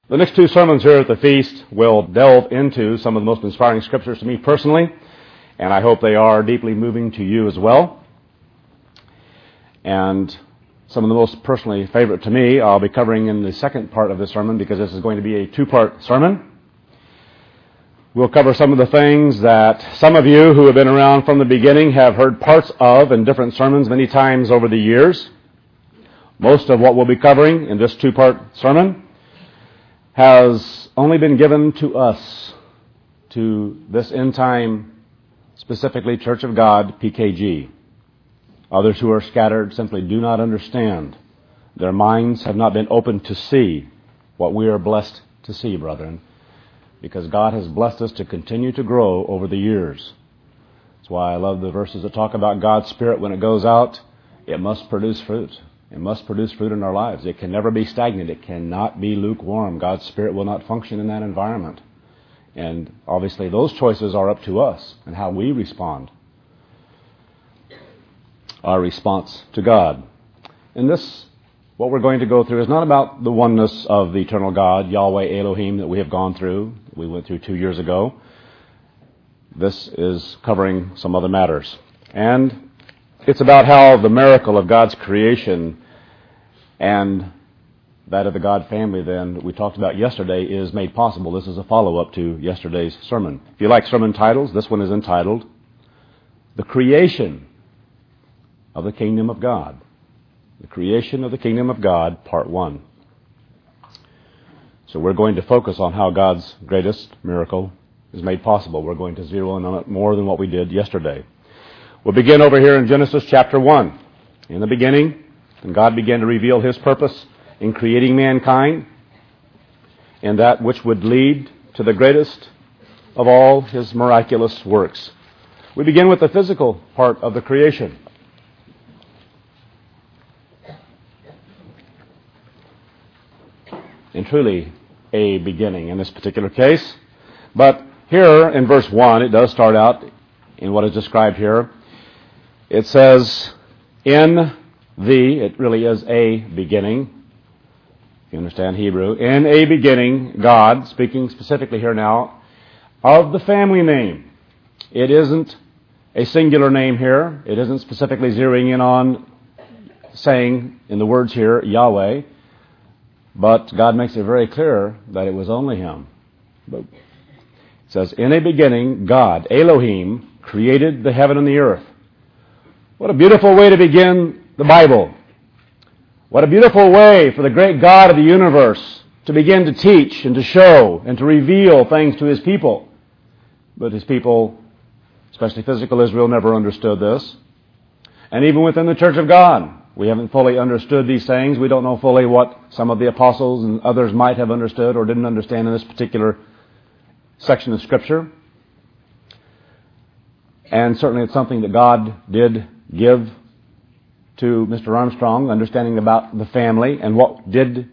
The next two sermons here at the feast will delve into some of the most inspiring scriptures to me personally, and I hope they are deeply moving to you as well. And some of the most personally favorite to me I'll be covering in the second part of this sermon, because this is going to be a two-part sermon. We'll cover some of the things that some of you who have been around from the beginning have heard parts of in different sermons many times over the years. Most of what we'll be covering in this two-part sermon has only been given to us, to this end-time, specifically Church of God, PKG. Others who are scattered simply do not understand. Their minds have not been opened to see what we are blessed to see, brethren, because God has blessed us to continue to grow over the years. That's why I love the verses that talk about God's Spirit. When it goes out, it must produce fruit. It must produce fruit in our lives. It can never be stagnant. It cannot be lukewarm. God's Spirit will not function in that environment. And obviously those choices are up to us and how we respond. Our response to God. And this, what we're going to go through, is not about the oneness of the eternal God, Yahweh Elohim, that we have gone through. We went through 2 years ago. This is covering some other matters. And it's about how the miracle of God's creation and that of the God family, then, that we talked about yesterday, is made possible. This is a follow-up to yesterday's sermon. If you like sermon titles, this one is entitled, The Creation of the Kingdom of God. The Creation of the Kingdom of God, Part 1. So we're going to focus on how God's greatest miracle is made possible. We're going to zero in on it more than what we did yesterday. We'll begin over here in Genesis chapter 1. In the beginning, and God began to reveal His purpose in creating mankind, and that which would lead to the greatest of all His miraculous works. We begin with the physical part of the creation. And truly a beginning in this particular case. But here in verse 1, it does start out in what is described here. It says, it really is a beginning. If you understand Hebrew. In a beginning, God, speaking specifically here now, of the family name. It isn't a singular name here. It isn't specifically zeroing in on saying in the words here, Yahweh. But God makes it very clear that it was only Him. But it says, in a beginning, God, Elohim, created the heaven and the earth. What a beautiful way to begin the Bible. What a beautiful way for the great God of the universe to begin to teach and to show and to reveal things to His people. But His people, especially physical Israel, never understood this. And even within the Church of God, we haven't fully understood these things. We don't know fully what some of the apostles and others might have understood or didn't understand in this particular section of Scripture. And certainly it's something that God did give to Mr. Armstrong, understanding about the family and what did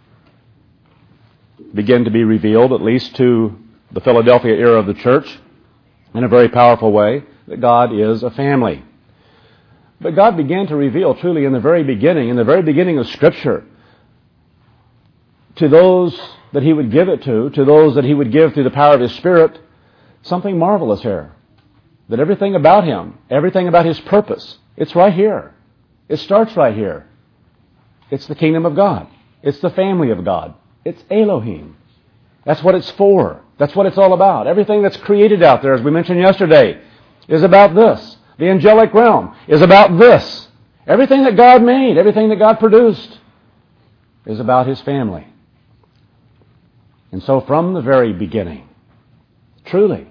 begin to be revealed, at least to the Philadelphia era of the church, in a very powerful way, that God is a family. But God began to reveal truly in the very beginning of Scripture, to those that He would give it to those that He would give through the power of His Spirit, something marvelous here. That everything about Him, everything about His purpose, it's right here. It starts right here. It's the kingdom of God. It's the family of God. It's Elohim. That's what it's for. That's what it's all about. Everything that's created out there, as we mentioned yesterday, is about this. The angelic realm is about this. Everything that God made, everything that God produced, is about His family. And so from the very beginning, truly,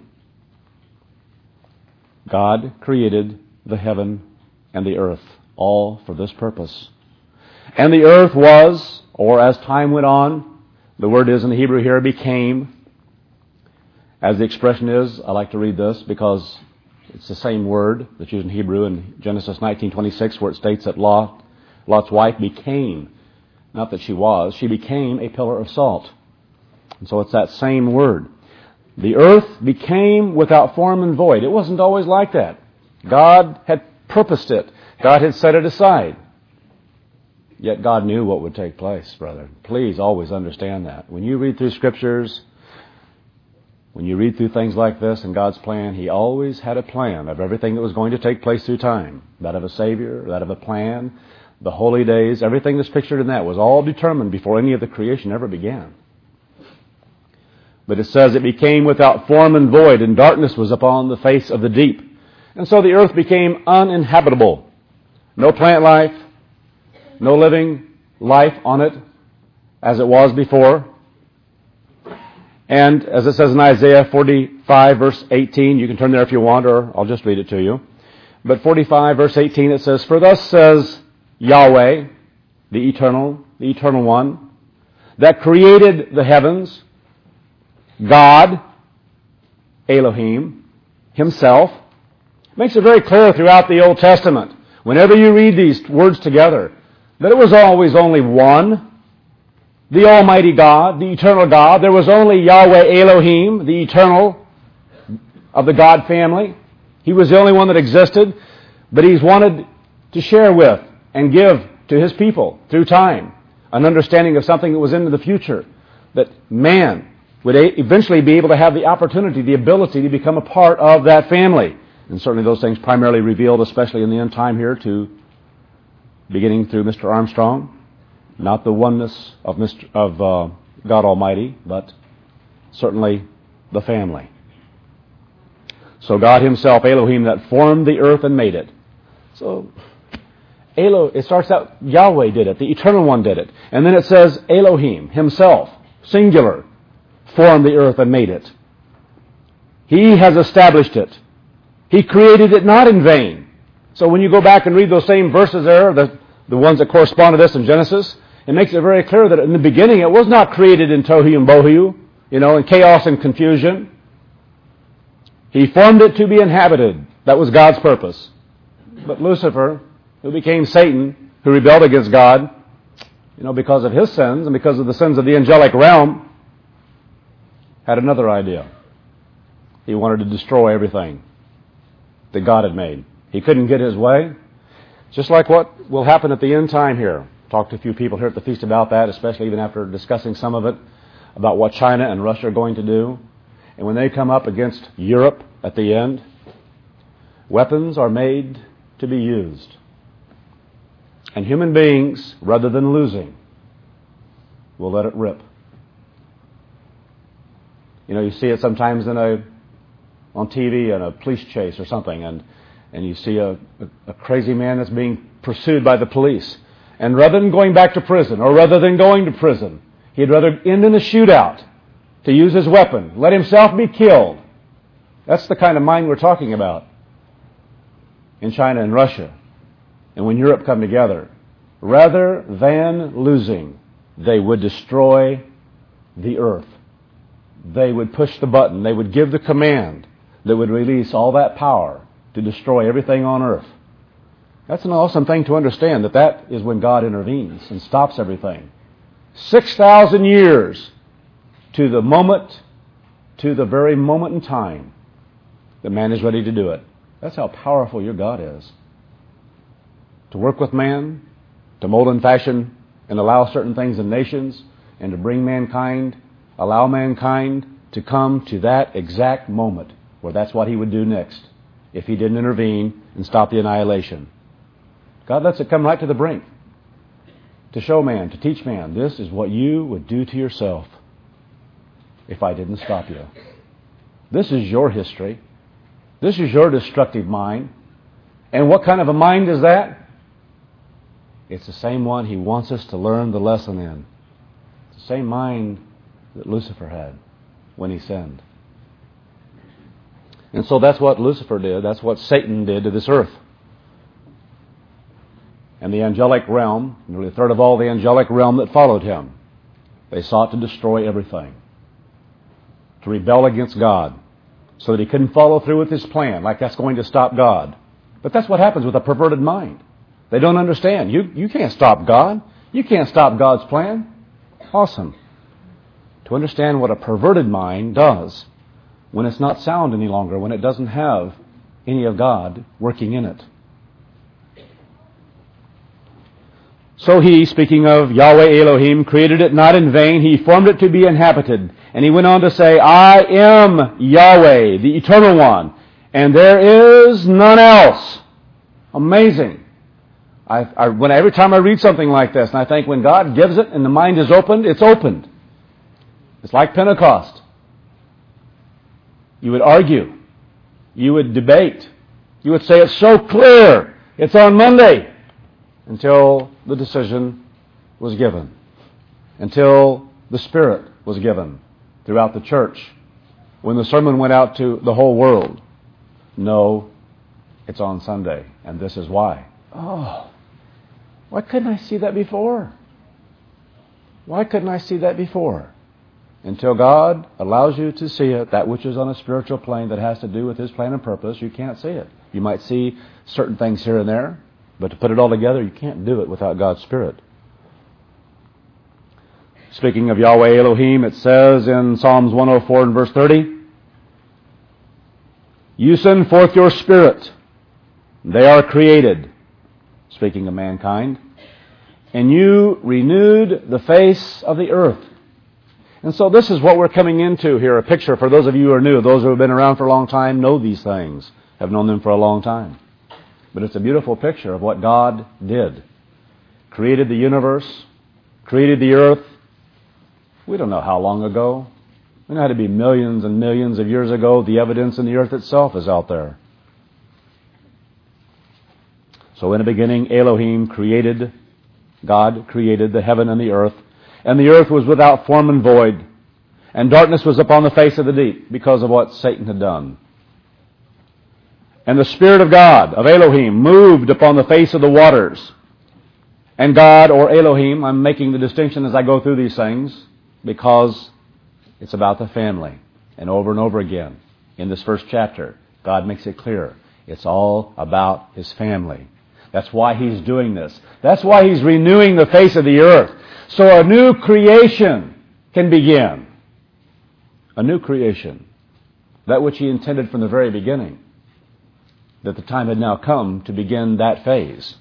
God created the heaven and the earth, all for this purpose. And the earth was, or as time went on, the word is in the Hebrew here, became. As the expression is, I like to read this because it's the same word that's used in Hebrew in Genesis 19:26, where it states that Lot's wife became, not that she became a pillar of salt. And so it's that same word. The earth became without form and void. It wasn't always like that. God had purposed it. God had set it aside. Yet God knew what would take place, brother. Please always understand that. When you read through Scriptures, when you read through things like this in God's plan, He always had a plan of everything that was going to take place through time. That of a Savior, that of a plan, the holy days, everything that's pictured in that was all determined before any of the creation ever began. But it says it became without form and void, and darkness was upon the face of the deep. And so the earth became uninhabitable. No plant life, no living life on it as it was before. And as it says in Isaiah 45, verse 18, you can turn there if you want, or I'll just read it to you. But 45, verse 18, it says, "For thus says Yahweh, the Eternal One, that created the heavens, God, Elohim, Himself." Makes it very clear throughout the Old Testament, whenever you read these words together, that it was always only one, the Almighty God, the Eternal God. There was only Yahweh Elohim, the Eternal of the God family. He was the only one that existed, but He's wanted to share with and give to His people through time an understanding of something that was into the future, that man would eventually be able to have the opportunity, the ability to become a part of that family. And certainly those things primarily revealed, especially in the end time here, to beginning through Mr. Armstrong, not the oneness of God Almighty, but certainly the family. So God Himself, Elohim, that formed the earth and made it. So it starts out, Yahweh did it, the Eternal One did it. And then it says Elohim, Himself, singular, formed the earth and made it. He has established it. He created it not in vain. So when you go back and read those same verses there, the ones that correspond to this in Genesis, it makes it very clear that in the beginning it was not created in tohu and bohu, in chaos and confusion. He formed it to be inhabited. That was God's purpose. But Lucifer, who became Satan, who rebelled against God, because of his sins and because of the sins of the angelic realm, had another idea. He wanted to destroy everything that God had made. He couldn't get his way. Just like what will happen at the end time here. Talked to a few people here at the feast about that, especially even after discussing some of it, about what China and Russia are going to do. And when they come up against Europe at the end, weapons are made to be used. And human beings, rather than losing, will let it rip. You see it sometimes on TV in a police chase or something, and you see a crazy man that's being pursued by the police. And rather than going back to prison, or rather than going to prison, he'd rather end in a shootout to use his weapon, let himself be killed. That's the kind of mind we're talking about in China and Russia. And when Europe come together, rather than losing, they would destroy the earth. They would push the button. They would give the command that would release all that power to destroy everything on earth. That's an awesome thing to understand, that is when God intervenes and stops everything. 6,000 years to the very moment in time that man is ready to do it. That's how powerful your God is. To work with man, to mold and fashion and allow certain things in nations, and to bring allow mankind to come to that exact moment where that's what He would do next if He didn't intervene and stop the annihilation. God lets it come right to the brink to show man, to teach man, this is what you would do to yourself if I didn't stop you. This is your history. This is your destructive mind. And what kind of a mind is that? It's the same one He wants us to learn the lesson in. It's the same mind that Lucifer had when he sinned. And so that's what Lucifer did. That's what Satan did to this earth. And the angelic realm, nearly a third of all the angelic realm that followed him, they sought to destroy everything, to rebel against God, so that he couldn't follow through with his plan, like that's going to stop God. But that's what happens with a perverted mind. They don't understand. You can't stop God. You can't stop God's plan. Awesome. To understand what a perverted mind does when it's not sound any longer, when it doesn't have any of God working in it. So He, speaking of Yahweh Elohim, created it not in vain. He formed it to be inhabited. And He went on to say, I am Yahweh, the Eternal One, and there is none else. Amazing. Every time I read something like this, and I think when God gives it and the mind is opened, it's opened. It's like Pentecost. You would argue. You would debate. You would say it's so clear. It's on Monday. Until the decision was given. Until the Spirit was given throughout the church. When the sermon went out to the whole world. No, it's on Sunday. And this is why. Oh, why couldn't I see that before? Why couldn't I see that before? Until God allows you to see it, that which is on a spiritual plane that has to do with His plan and purpose, you can't see it. You might see certain things here and there, but to put it all together, you can't do it without God's Spirit. Speaking of Yahweh Elohim, it says in Psalms 104 and verse 30, You send forth your Spirit, they are created, speaking of mankind, and you renewed the face of the earth. And so this is what we're coming into here, a picture for those of you who are new. Those who have been around for a long time know these things, have known them for a long time. But it's a beautiful picture of what God did. Created the universe, created the earth. We don't know how long ago. It had to be millions and millions of years ago. The evidence in the earth itself is out there. So in the beginning, Elohim created, God created the heaven and the earth. And the earth was without form and void. And darkness was upon the face of the deep because of what Satan had done. And the Spirit of God, of Elohim, moved upon the face of the waters. And God, or Elohim, I'm making the distinction as I go through these things, because it's about the family. And over again, in this first chapter, God makes it clear. It's all about His family. That's why He's doing this. That's why He's renewing the face of the earth. So a new creation can begin. A new creation. That which He intended from the very beginning. That the time had now come to begin that phase.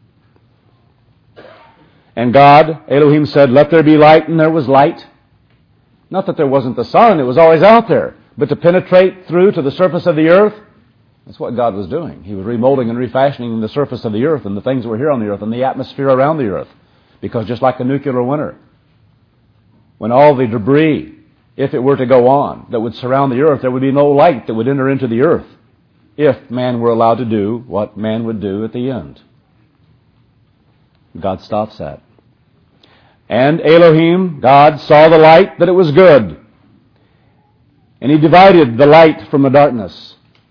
And God, Elohim, said, Let there be light, and there was light. Not that there wasn't the sun, it was always out there. But to penetrate through to the surface of the earth, that's what God was doing. He was remolding and refashioning the surface of the earth and the things that were here on the earth and the atmosphere around the earth. Because just like a nuclear winter, when all the debris, if it were to go on, that would surround the earth, there would be no light that would enter into the earth if man were allowed to do what man would do at the end. God stops that. And Elohim, God, saw the light, that it was good. And He divided the light from the darkness.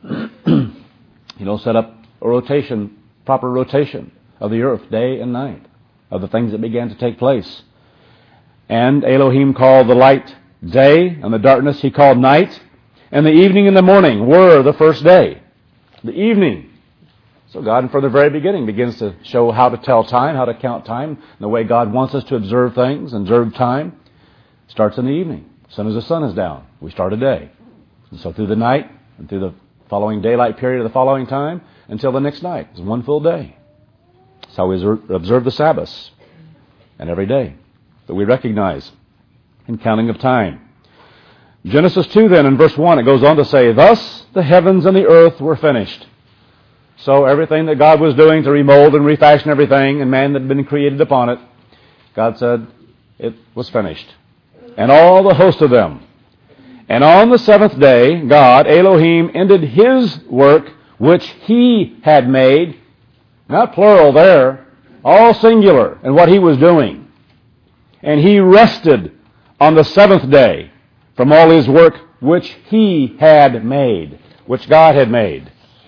Set up a proper rotation of the earth day and night, of the things that began to take place. And Elohim called the light day, and the darkness He called night. And the evening and the morning were the first day. The evening. So God, from the very beginning, begins to show how to tell time, how to count time, the way God wants us to observe things, observe time. Starts in the evening. As soon as the sun is down, we start a day. And so through the night, and through the following daylight period of the following time, until the next night. It's one full day. That's how we observe the Sabbaths. And every day that we recognize in counting of time. Genesis 2 then, in verse 1, it goes on to say, Thus the heavens and the earth were finished. So everything that God was doing to remold and refashion everything, and man that had been created upon it, God said it was finished. And all the host of them. And on the seventh day, God, Elohim, ended His work which He had made. Not plural there, all singular in what He was doing. And He rested on the seventh day from all His work which He had made, which God had made.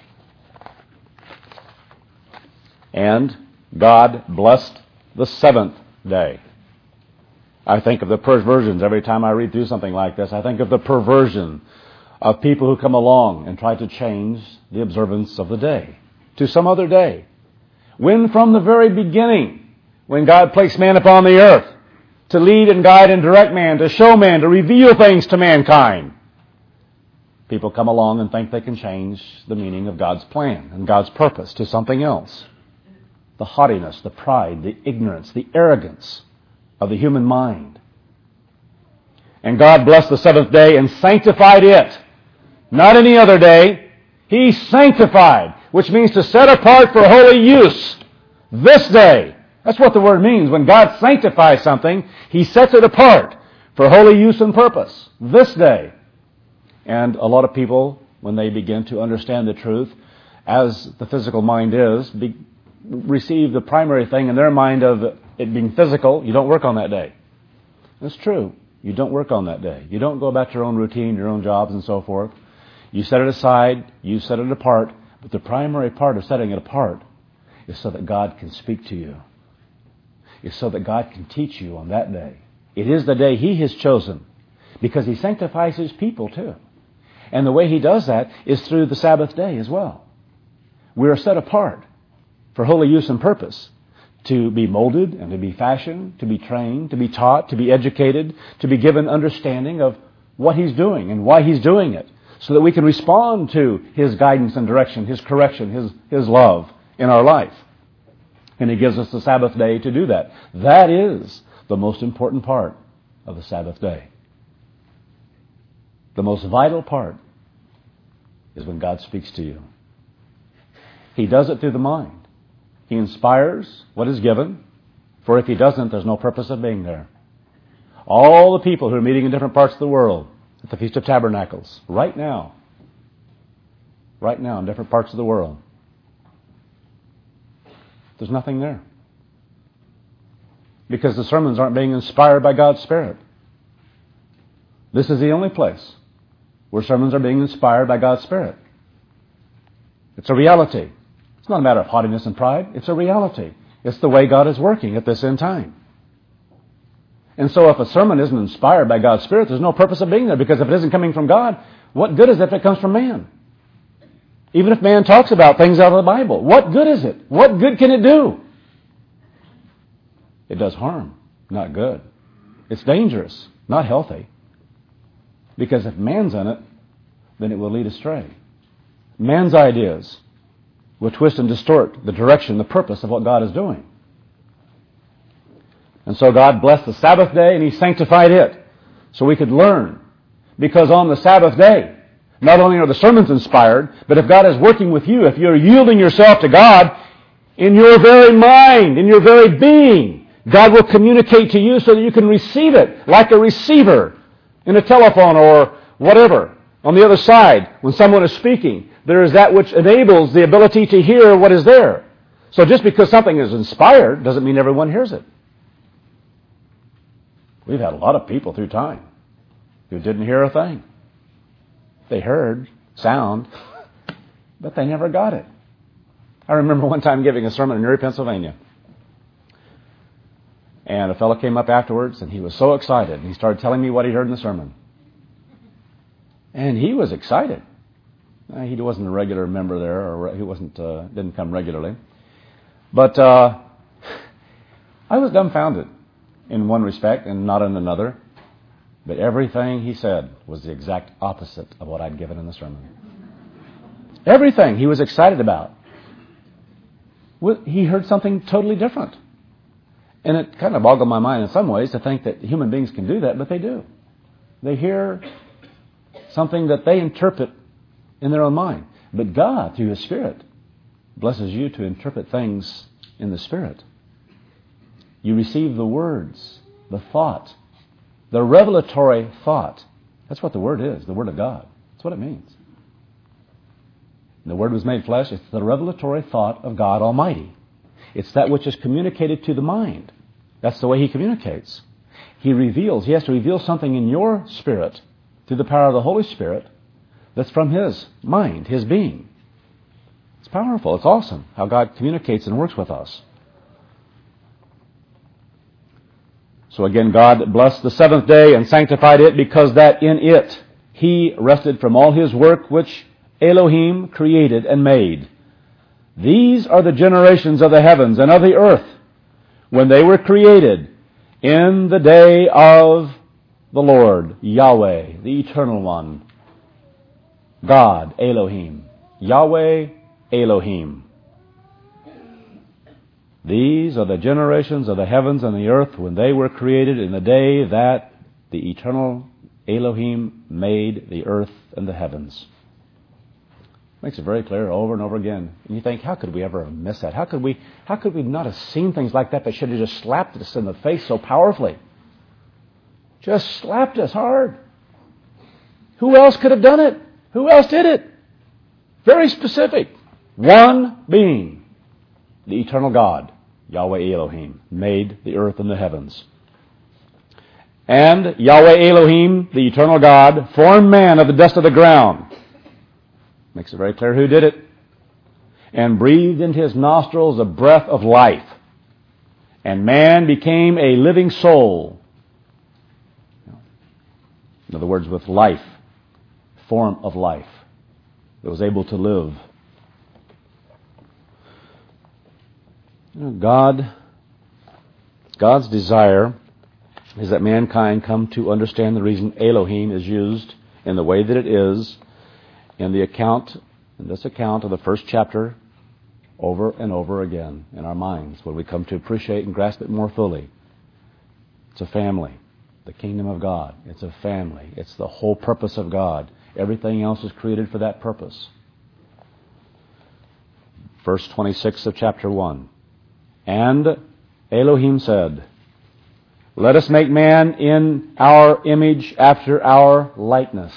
And God blessed the seventh day. I think of the perversions every time I read through something like this. I think of the perversion of people who come along and try to change the observance of the day to some other day. When from the very beginning, when God placed man upon the earth to lead and guide and direct man, to show man, to reveal things to mankind, people come along and think they can change the meaning of God's plan and God's purpose to something else. the haughtiness, the pride, the ignorance, the arrogance of the human mind. And God blessed the seventh day and sanctified it. Not any other day. He sanctified, which means to set apart for holy use. This day. That's what the word means. When God sanctifies something, He sets it apart for holy use and purpose. This day. And a lot of people, when they begin to understand the truth, as the physical mind is, receive the primary thing in their mind of it being physical. You don't work on that day. That's true. You don't work on that day. You don't go about your own routine, your own jobs and so forth. You set it aside. You set it apart. But the primary part of setting it apart is so that God can speak to you. It's so that God can teach you on that day. It is the day He has chosen because He sanctifies His people too. And the way He does that is through the Sabbath day as well. We are set apart for holy use and purpose, to be molded and to be fashioned, to be trained, to be taught, to be educated, to be given understanding of what He's doing and why He's doing it, so that we can respond to His guidance and direction, His correction, His love in our life. And He gives us the Sabbath day to do that. That is the most important part of the Sabbath day. The most vital part is when God speaks to you. He does it through the mind. He inspires what is given, for if He doesn't, there's no purpose of being there. All the people who are meeting in different parts of the world at the Feast of Tabernacles, right now in different parts of the world, there's nothing there. Because the sermons aren't being inspired by God's Spirit. This is the only place where sermons are being inspired by God's Spirit. It's a reality. It's not a matter of haughtiness and pride. It's a reality. It's the way God is working at this end time. And so if a sermon isn't inspired by God's Spirit, there's no purpose of being there, because if it isn't coming from God, what good is it if it comes from man? Even if man talks about things out of the Bible, what good is it? What good can it do? It does harm, not good. It's dangerous, not healthy. Because if man's in it, then it will lead astray. Man's ideas will twist and distort the direction, the purpose of what God is doing. And so God blessed the Sabbath day and He sanctified it so we could learn. Because on the Sabbath day, not only are the sermons inspired, but if God is working with you, if you're yielding yourself to God, in your very mind, in your very being, God will communicate to you so that you can receive it like a receiver in a telephone or whatever. On the other side, when someone is speaking, there is that which enables the ability to hear what is there. So just because something is inspired doesn't mean everyone hears it. We've had a lot of people through time who didn't hear a thing. They heard sound, but they never got it. I remember one time giving a sermon in Erie, Pennsylvania. And a fellow came up afterwards, and he was so excited. And he started telling me what he heard in the sermon. And he was excited. He wasn't a regular member there, or he didn't come regularly. But I was dumbfounded in one respect and not in another. But everything he said was the exact opposite of what I'd given in the sermon. Everything he was excited about. He heard something totally different. And it kind of boggled my mind in some ways to think that human beings can do that, but they do. They hear something that they interpret in their own mind. But God, through His Spirit, blesses you to interpret things in the Spirit. You receive the words, the thought, the revelatory thought. That's what the Word is, the Word of God. That's what it means. The Word was made flesh. It's the revelatory thought of God Almighty. It's that which is communicated to the mind. That's the way He communicates. He has to reveal something in your spirit through the power of the Holy Spirit that's from His mind, His being. It's powerful. It's awesome how God communicates and works with us. So again, God blessed the seventh day and sanctified it, because that in it He rested from all His work which Elohim created and made. These are the generations of the heavens and of the earth when they were created in the day of the Lord, Yahweh, the Eternal One. God, Elohim. Yahweh, Elohim. These are the generations of the heavens and the earth when they were created in the day that the eternal Elohim made the earth and the heavens. Makes it very clear over and over again. And you think, how could we ever miss that? How could we not have seen things like that? They should have just slapped us in the face so powerfully. Just slapped us hard. Who else could have done it? Who else did it? Very specific. One being, the eternal God, Yahweh Elohim, made the earth and the heavens. And Yahweh Elohim, the eternal God, formed man of the dust of the ground. Makes it very clear who did it. And breathed into his nostrils a breath of life. And man became a living soul. In other words, with life, form of life, that was able to live. God's desire is that mankind come to understand the reason Elohim is used in the way that it is in this account of the first chapter over and over again in our minds when we come to appreciate and grasp it more fully. It's a family, the kingdom of God. It's a family. It's the whole purpose of God. Everything else is created for that purpose. Verse 26 of chapter 1. And Elohim said, let us make man in our image after our likeness.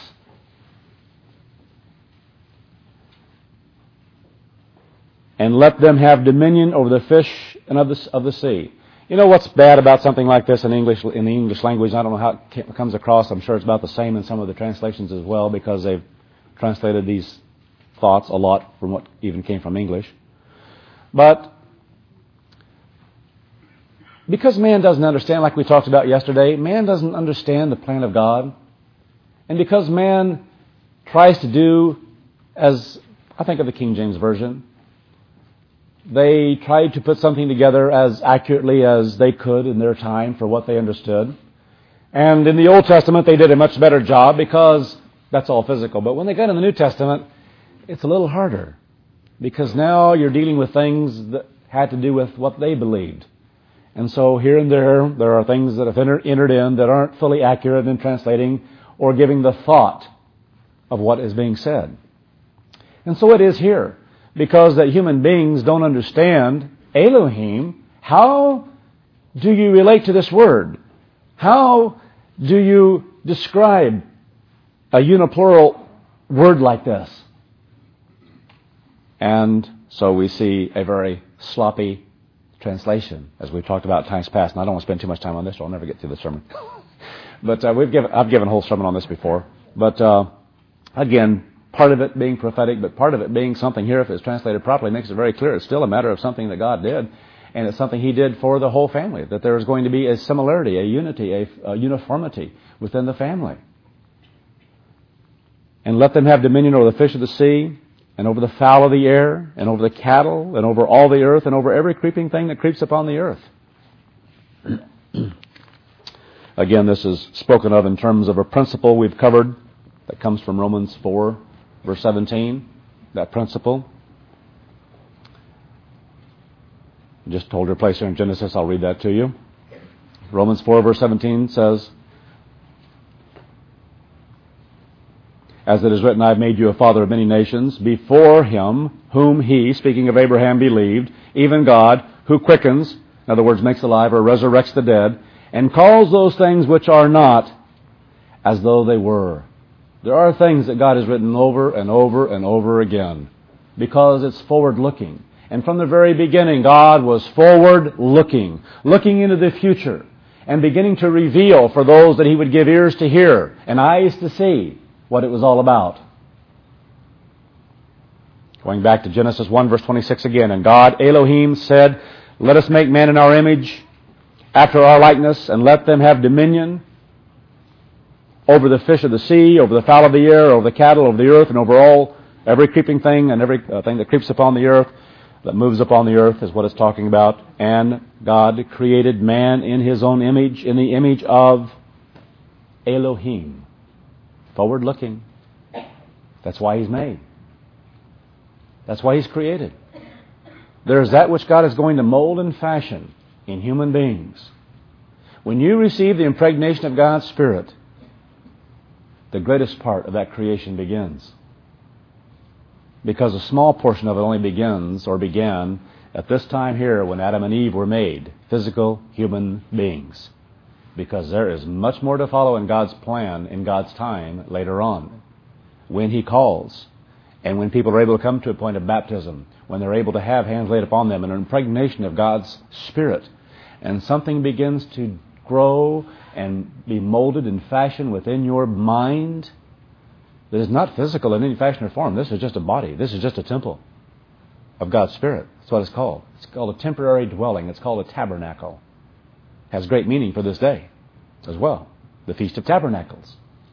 And let them have dominion over the fish and of the sea. You know what's bad about something like this in the English language? I don't know how it comes across. I'm sure it's about the same in some of the translations as well, because they've translated these thoughts a lot from what even came from English. But because man doesn't understand, like we talked about yesterday, man doesn't understand the plan of God. And because man tries to do, as I think of the King James Version, they tried to put something together as accurately as they could in their time for what they understood. And in the Old Testament, they did a much better job because that's all physical. But when they got in the New Testament, it's a little harder, because now you're dealing with things that had to do with what they believed. And so here and there are things that have entered in that aren't fully accurate in translating or giving the thought of what is being said. And so it is here. Because that human beings don't understand Elohim, how do you relate to this word? How do you describe a uniplural word like this? And so we see a very sloppy translation, as we've talked about times past. And I don't want to spend too much time on this, or I'll never get through the sermon. But I've given a whole sermon on this before. But again, part of it being prophetic, but part of it being something here, if it's translated properly, makes it very clear. It's still a matter of something that God did, and it's something He did for the whole family, that there is going to be a similarity, a unity, a uniformity within the family. And let them have dominion over the fish of the sea, and over the fowl of the air, and over the cattle, and over all the earth, and over every creeping thing that creeps upon the earth. Again, this is spoken of in terms of a principle we've covered that comes from Romans 4, verse 17, that principle. Just hold your place here in Genesis. I'll read that to you. Romans 4, verse 17 says, as it is written, I have made you a father of many nations, before Him whom He, speaking of Abraham, believed, even God, who quickens, in other words, makes alive or resurrects the dead, and calls those things which are not as though they were. There are things that God has written over and over and over again because it's forward-looking. And from the very beginning, God was forward-looking, looking into the future and beginning to reveal for those that He would give ears to hear and eyes to see what it was all about. Going back to Genesis 1, verse 26 again, and God, Elohim, said, let us make man in our image, after our likeness, and let them have dominion over the fish of the sea, over the fowl of the air, over the cattle, over the earth, and over every creeping thing and every thing that creeps upon the earth, that moves upon the earth is what it's talking about. And God created man in His own image, in the image of Elohim. Forward looking. That's why He's made. That's why He's created. There is that which God is going to mold and fashion in human beings. When you receive the impregnation of God's Spirit, the greatest part of that creation begins. Because a small portion of it only begins or began at this time here when Adam and Eve were made, physical human beings. Because there is much more to follow in God's plan, in God's time later on, when He calls, and when people are able to come to a point of baptism, when they're able to have hands laid upon them and an impregnation of God's Spirit, and something begins to grow and be molded and fashioned within your mind that is not physical in any fashion or form. This is just a body. This is just a temple of God's Spirit. That's what it's called. It's called a temporary dwelling. It's called a tabernacle. It has great meaning for this day as well. The Feast of Tabernacles.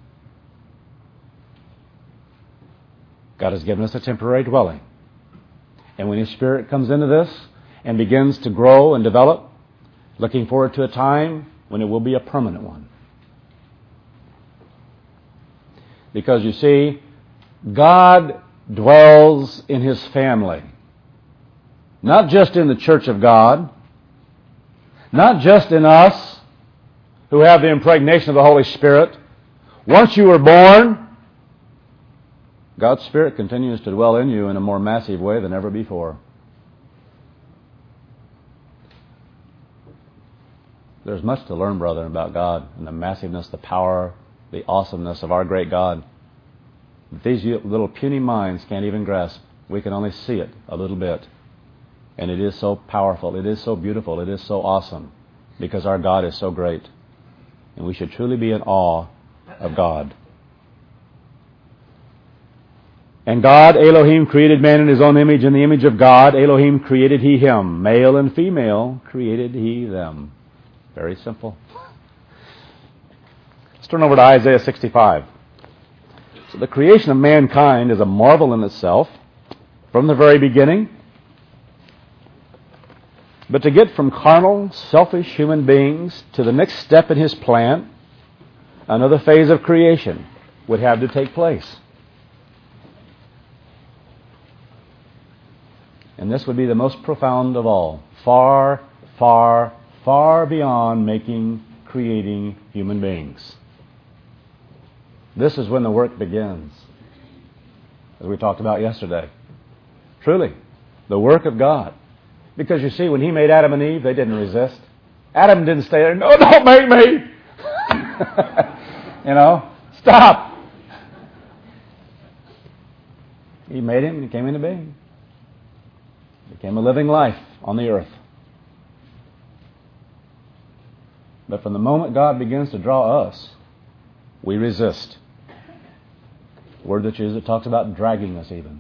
God has given us a temporary dwelling. And when His Spirit comes into this and begins to grow and develop, looking forward to a time when it will be a permanent one. Because you see, God dwells in His family. Not just in the church of God, not just in us who have the impregnation of the Holy Spirit. Once you were born, God's Spirit continues to dwell in you in a more massive way than ever before. There's much to learn, brethren, about God and the massiveness, the power, the awesomeness of our great God. These little puny minds can't even grasp. We can only see it a little bit. And it is so powerful, it is so beautiful, it is so awesome, because our God is so great. And we should truly be in awe of God. And God, Elohim, created man in His own image. In the image of God, Elohim, created He him. Male and female created He them. Very simple. Let's turn over to Isaiah 65. So the creation of mankind is a marvel in itself from the very beginning. But to get from carnal, selfish human beings to the next step in His plan, another phase of creation would have to take place. And this would be the most profound of all. Far, far, far beyond creating human beings. This is when the work begins, as we talked about yesterday. Truly, the work of God. Because you see, when He made Adam and Eve, they didn't resist. Adam didn't stay there, no, don't make me! Stop! He made him and he came into being. Became a living life on the earth. But from the moment God begins to draw us, we resist. The word that's used, it talks about dragging us even.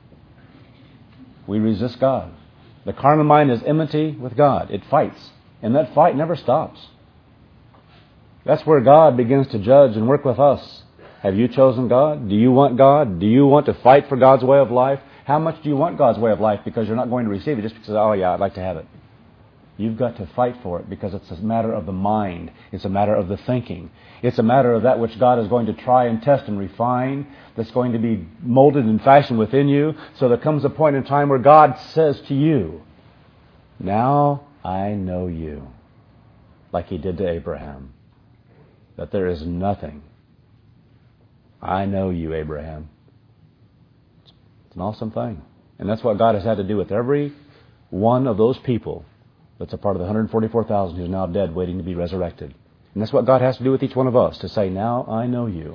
We resist God. The carnal mind is enmity with God. It fights. And that fight never stops. That's where God begins to judge and work with us. Have you chosen God? Do you want God? Do you want to fight for God's way of life? How much do you want God's way of life? Because you're not going to receive it just because, oh yeah, I'd like to have it. You've got to fight for it because it's a matter of the mind. It's a matter of the thinking. It's a matter of that which God is going to try and test and refine, that's going to be molded and fashioned within you. So there comes a point in time where God says to you, now I know you, like He did to Abraham, that there is nothing. I know you, Abraham. It's an awesome thing. And that's what God has had to do with every one of those people that's a part of the 144,000 who's now dead waiting to be resurrected. And that's what God has to do with each one of us, to say, now I know you.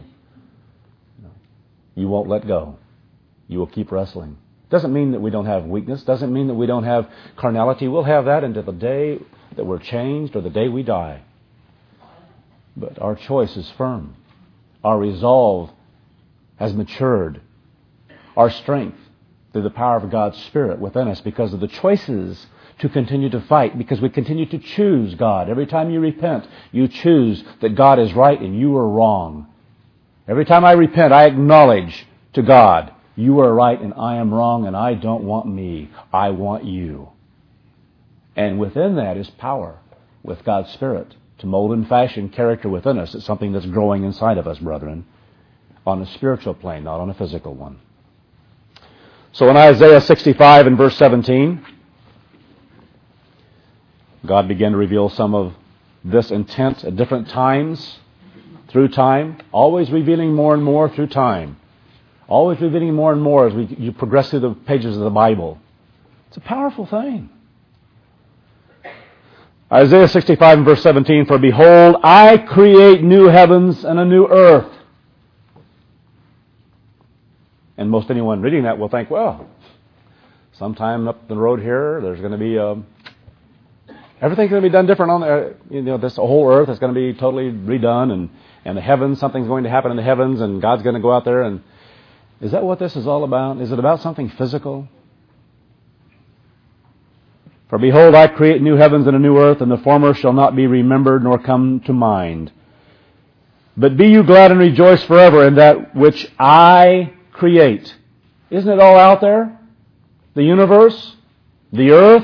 You won't let go. You will keep wrestling. Doesn't mean that we don't have weakness. Doesn't mean that we don't have carnality. We'll have that until the day that we're changed or the day we die. But our choice is firm. Our resolve has matured. Our strength through the power of God's Spirit within us because of the choices to continue to fight, because we continue to choose God. Every time you repent, you choose that God is right and you are wrong. Every time I repent, I acknowledge to God, you are right and I am wrong, and I don't want me. I want you. And within that is power with God's Spirit to mold and fashion character within us. It's something that's growing inside of us, brethren, on a spiritual plane, not on a physical one. So in Isaiah 65 and verse 17, God began to reveal some of this intent at different times, through time, always revealing more and more through time. Always revealing more and more as you progress through the pages of the Bible. It's a powerful thing. Isaiah 65 and verse 17, "For behold, I create new heavens and a new earth." And most anyone reading that will think, well, sometime up the road here, there's going to be everything's going to be done different on the, this whole earth is going to be totally redone, and the heavens, something's going to happen in the heavens, and God's going to go out there. And is that what this is all about? Is it about something physical? "For behold, I create new heavens and a new earth, and the former shall not be remembered nor come to mind. But be you glad and rejoice forever in that which I create." Isn't it all out there? The universe, the earth,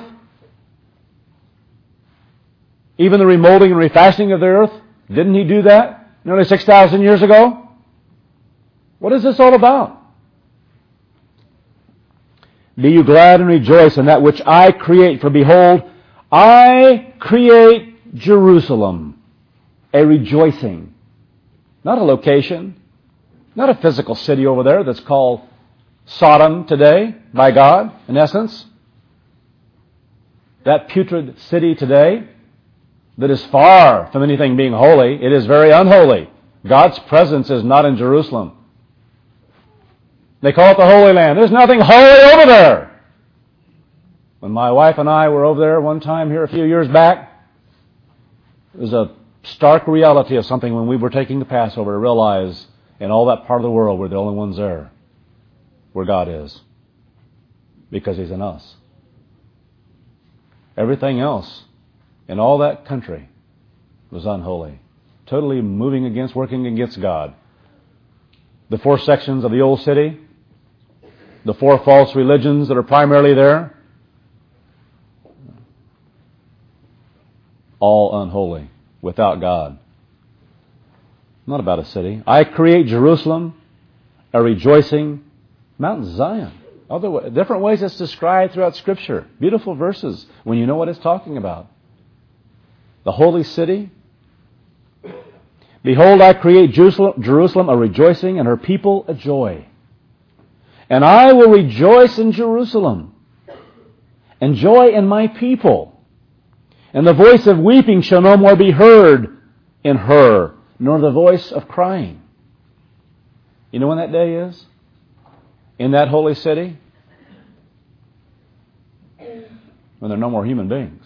even the remolding and refashioning of the earth. Didn't He do that nearly 6,000 years ago? What is this all about? "Be you glad and rejoice in that which I create, for behold, I create Jerusalem," a rejoicing. Not a location, not a physical city over there that's called Sodom today by God, in essence. That putrid city today that is far from anything being holy. It is very unholy. God's presence is not in Jerusalem. They call it the Holy Land. There's nothing holy over there. When my wife and I were over there one time here a few years back, it was a stark reality of something when we were taking the Passover to realize in all that part of the world we're the only ones there where God is, because He's in us. Everything else in all that country was unholy, totally moving against, working against God. The 4 sections of the old city, the 4 false religions that are primarily there, all unholy, without God. Not about a city. "I create Jerusalem, a rejoicing, Mount Zion." Different ways it's described throughout Scripture. Beautiful verses when you know what it's talking about. The holy city. "Behold, I create Jerusalem a rejoicing, and her people a joy. And I will rejoice in Jerusalem, and joy in my people. And the voice of weeping shall no more be heard in her, nor the voice of crying." You know when that day is? In that holy city? When there are no more human beings.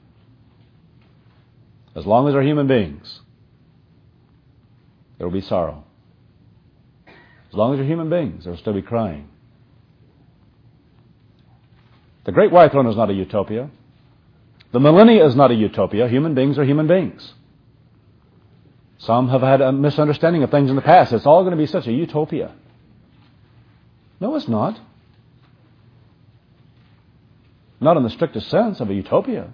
As long as there are human beings, there will be sorrow. As long as there are human beings, there will still be crying. The Great White Throne is not a utopia. The millennia is not a utopia. Human beings are human beings. Some have had a misunderstanding of things in the past. It's all going to be such a utopia. No, it's not. Not in the strictest sense of a utopia.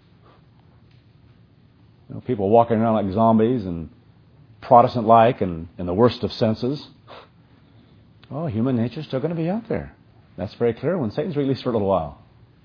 People walking around like zombies and Protestant-like and in the worst of senses. Oh, human nature is still going to be out there. That's very clear when Satan's released for a little while.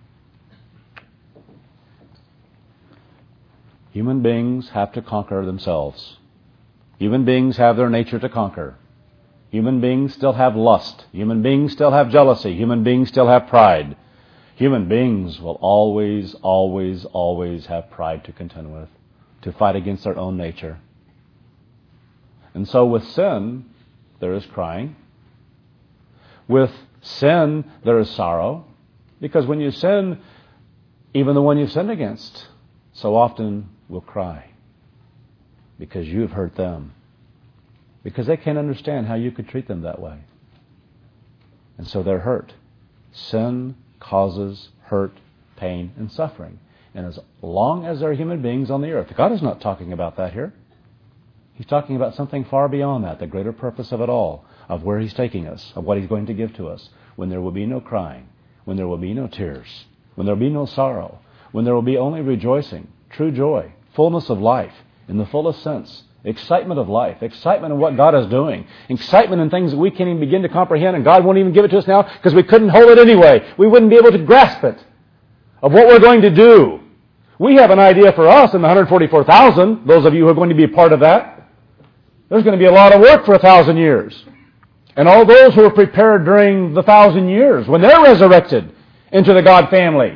Human beings have to conquer themselves. Human beings have their nature to conquer. Human beings still have lust. Human beings still have jealousy. Human beings still have pride. Human beings will always, always, always have pride to contend with, to fight against their own nature. And so with sin, there is crying. With sin, there is sorrow. Because when you sin, even the one you've sinned against so often will cry. Because you've hurt them. Because they can't understand how you could treat them that way. And so they're hurt. Sin causes hurt, pain, and suffering. And as long as there are human beings on the earth, God is not talking about that here. He's talking about something far beyond that, the greater purpose of it all, of where He's taking us, of what He's going to give to us, when there will be no crying, when there will be no tears, when there will be no sorrow, when there will be only rejoicing, true joy, fullness of life, in the fullest sense, excitement of life, excitement in what God is doing, excitement in things that we can't even begin to comprehend, and God won't even give it to us now because we couldn't hold it anyway. We wouldn't be able to grasp it, of what we're going to do We have an idea for us in the 144,000, those of you who are going to be a part of that. There's going to be a lot of work for 1,000 years. And all those who are prepared during the 1,000 years, when they're resurrected into the God family.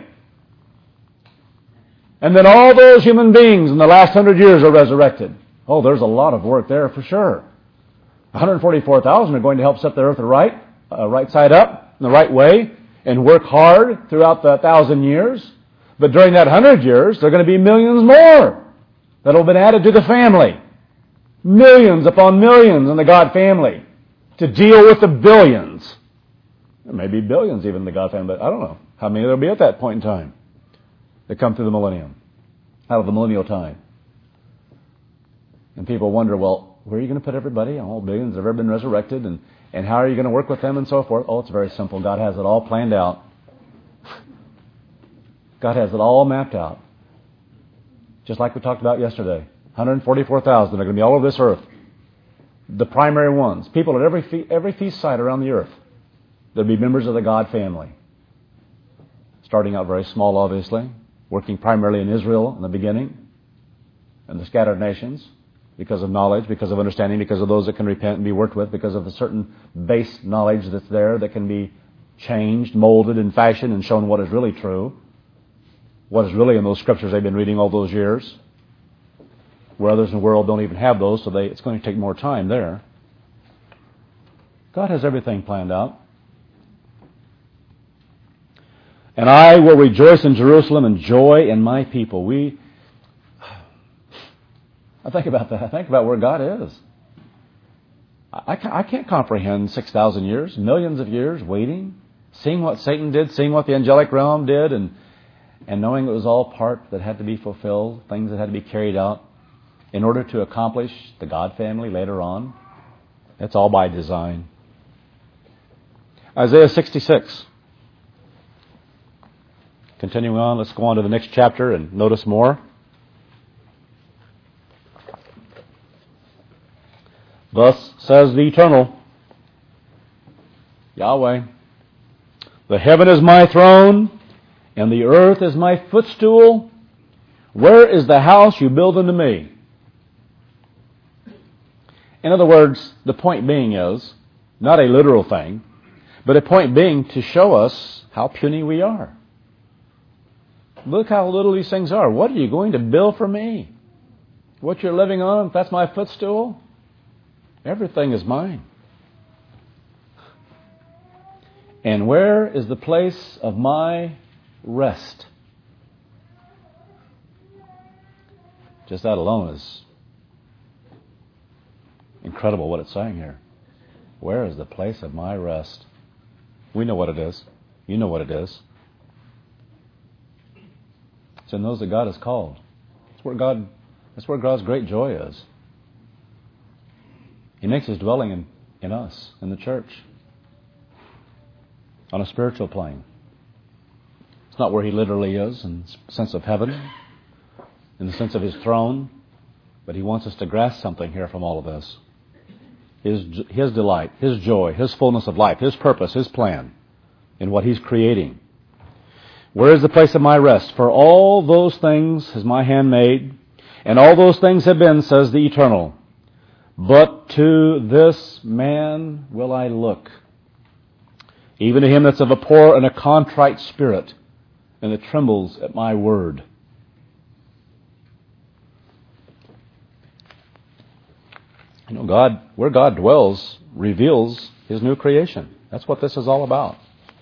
And then all those human beings in the last 100 years are resurrected. Oh, there's a lot of work there for sure. 144,000 are going to help set the earth right side up, in the right way, and work hard throughout the 1,000 years. But during that 100 years, there are going to be millions more that will have been added to the family. Millions upon millions in the God family to deal with the billions. There may be billions even in the God family, but I don't know how many there will be at that point in time that come through the millennium, out of the millennial time. And people wonder, well, where are you going to put everybody? All billions that have ever been resurrected, and how are you going to work with them and so forth? Oh, it's very simple. God has it all planned out. God has it all mapped out. Just like we talked about yesterday. 144,000 are going to be all over this earth. The primary ones. People at every feast site around the earth. They'll be members of the God family. Starting out very small, obviously. Working primarily in Israel in the beginning. And the scattered nations. Because of knowledge, because of understanding, because of those that can repent and be worked with, because of a certain base knowledge that's there that can be changed, molded, and fashioned and shown what is really true. What is really in those scriptures they've been reading all those years, where others in the world don't even have those, so it's going to take more time there. God has everything planned out. And I will rejoice in Jerusalem and joy in my people. I think about that. I think about where God is. I can't comprehend 6,000 years, millions of years waiting, seeing what Satan did, seeing what the angelic realm did, and knowing it was all part that had to be fulfilled, things that had to be carried out in order to accomplish the God family later on. It's all by design. Isaiah 66. Continuing on, let's go on to the next chapter and notice more. Thus says the Eternal, Yahweh, the heaven is my throne, and the earth is my footstool. Where is the house you build unto me? In other words, the point being is, not a literal thing, but a point being to show us how puny we are. Look how little these things are. What are you going to build for me? What you're living on, if that's my footstool, everything is mine. And where is the place of my rest? Just that alone is incredible what it's saying here. Where is the place of my rest? We know what it is. You know what it is. It's in those that God has called. That's where God's great joy is. He makes His dwelling in us, in the church, on a spiritual plane. It's not where He literally is in the sense of heaven, in the sense of His throne, but He wants us to grasp something here from all of this. His delight, His joy, His fullness of life, His purpose, His plan in what He's creating. Where is the place of my rest? For all those things has my hand made, and all those things have been, says the Eternal. But to this man will I look, even to him that's of a poor and a contrite spirit, and that trembles at my word. You know, God, where God dwells, reveals His new creation. That's what this is all about.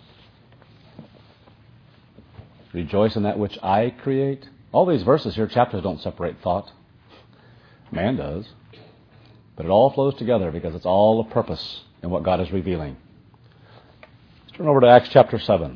Rejoice in that which I create. All these verses here, chapters don't separate thought. Man does. But it all flows together because it's all a purpose in what God is revealing. Let's turn over to Acts chapter 7.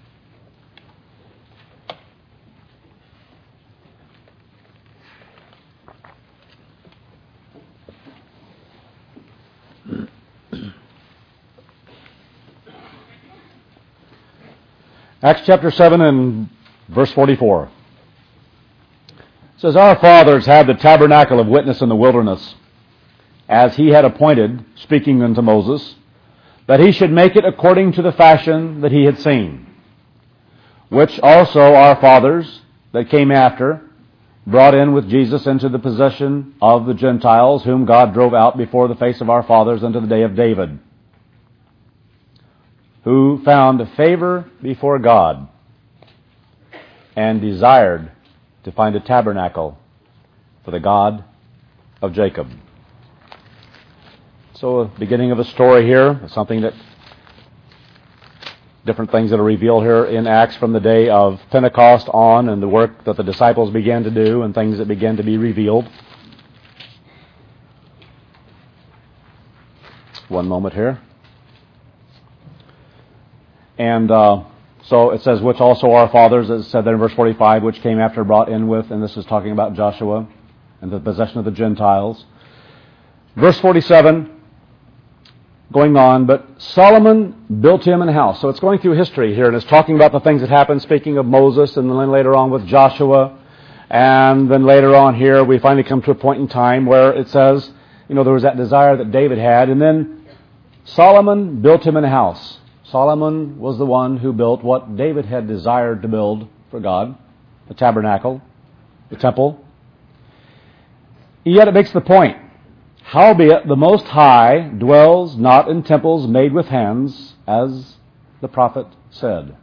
Acts chapter 7 and verse 44. It says, Our fathers had the tabernacle of witness in the wilderness, as He had appointed, speaking unto Moses, that he should make it according to the fashion that he had seen, which also our fathers that came after brought in with Jesus into the possession of the Gentiles, whom God drove out before the face of our fathers unto the day of David, who found favor before God and desired to find a tabernacle for the God of Jacob. So, a beginning of a story here, something that different things that are revealed here in Acts from the day of Pentecost on, and the work that the disciples began to do and things that began to be revealed. One moment here. And so it says, which also our fathers, as it said there in verse 45, which came after brought in with, and this is talking about Joshua and the possession of the Gentiles. Verse 47, going on, but Solomon built him an house. So it's going through history here, and it's talking about the things that happened, speaking of Moses, and then later on with Joshua. And then later on here, we finally come to a point in time where it says, there was that desire that David had, and then Solomon built him an house. Solomon was the one who built what David had desired to build for God, the tabernacle, the temple. Yet it makes the point, howbeit the Most High dwells not in temples made with hands, as the prophet said.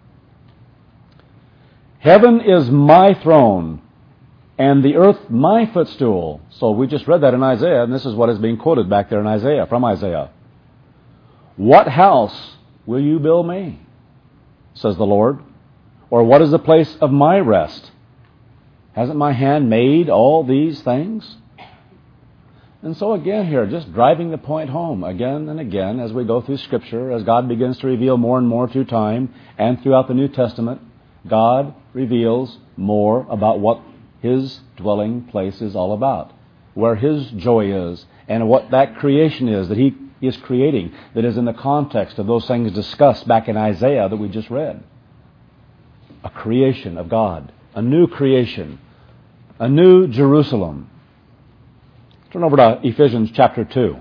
Heaven is my throne, and the earth my footstool. So we just read that in Isaiah, and this is what is being quoted back there in Isaiah, from Isaiah. What house will you build me, says the Lord? Or what is the place of my rest? Hasn't my hand made all these things? And so again here, just driving the point home again and again as we go through Scripture, as God begins to reveal more and more through time and throughout the New Testament, God reveals more about what His dwelling place is all about, where His joy is, and what that creation is that He is creating, that is in the context of those things discussed back in Isaiah that we just read. A creation of God, a new creation, a new Jerusalem. Turn over to Ephesians chapter 2.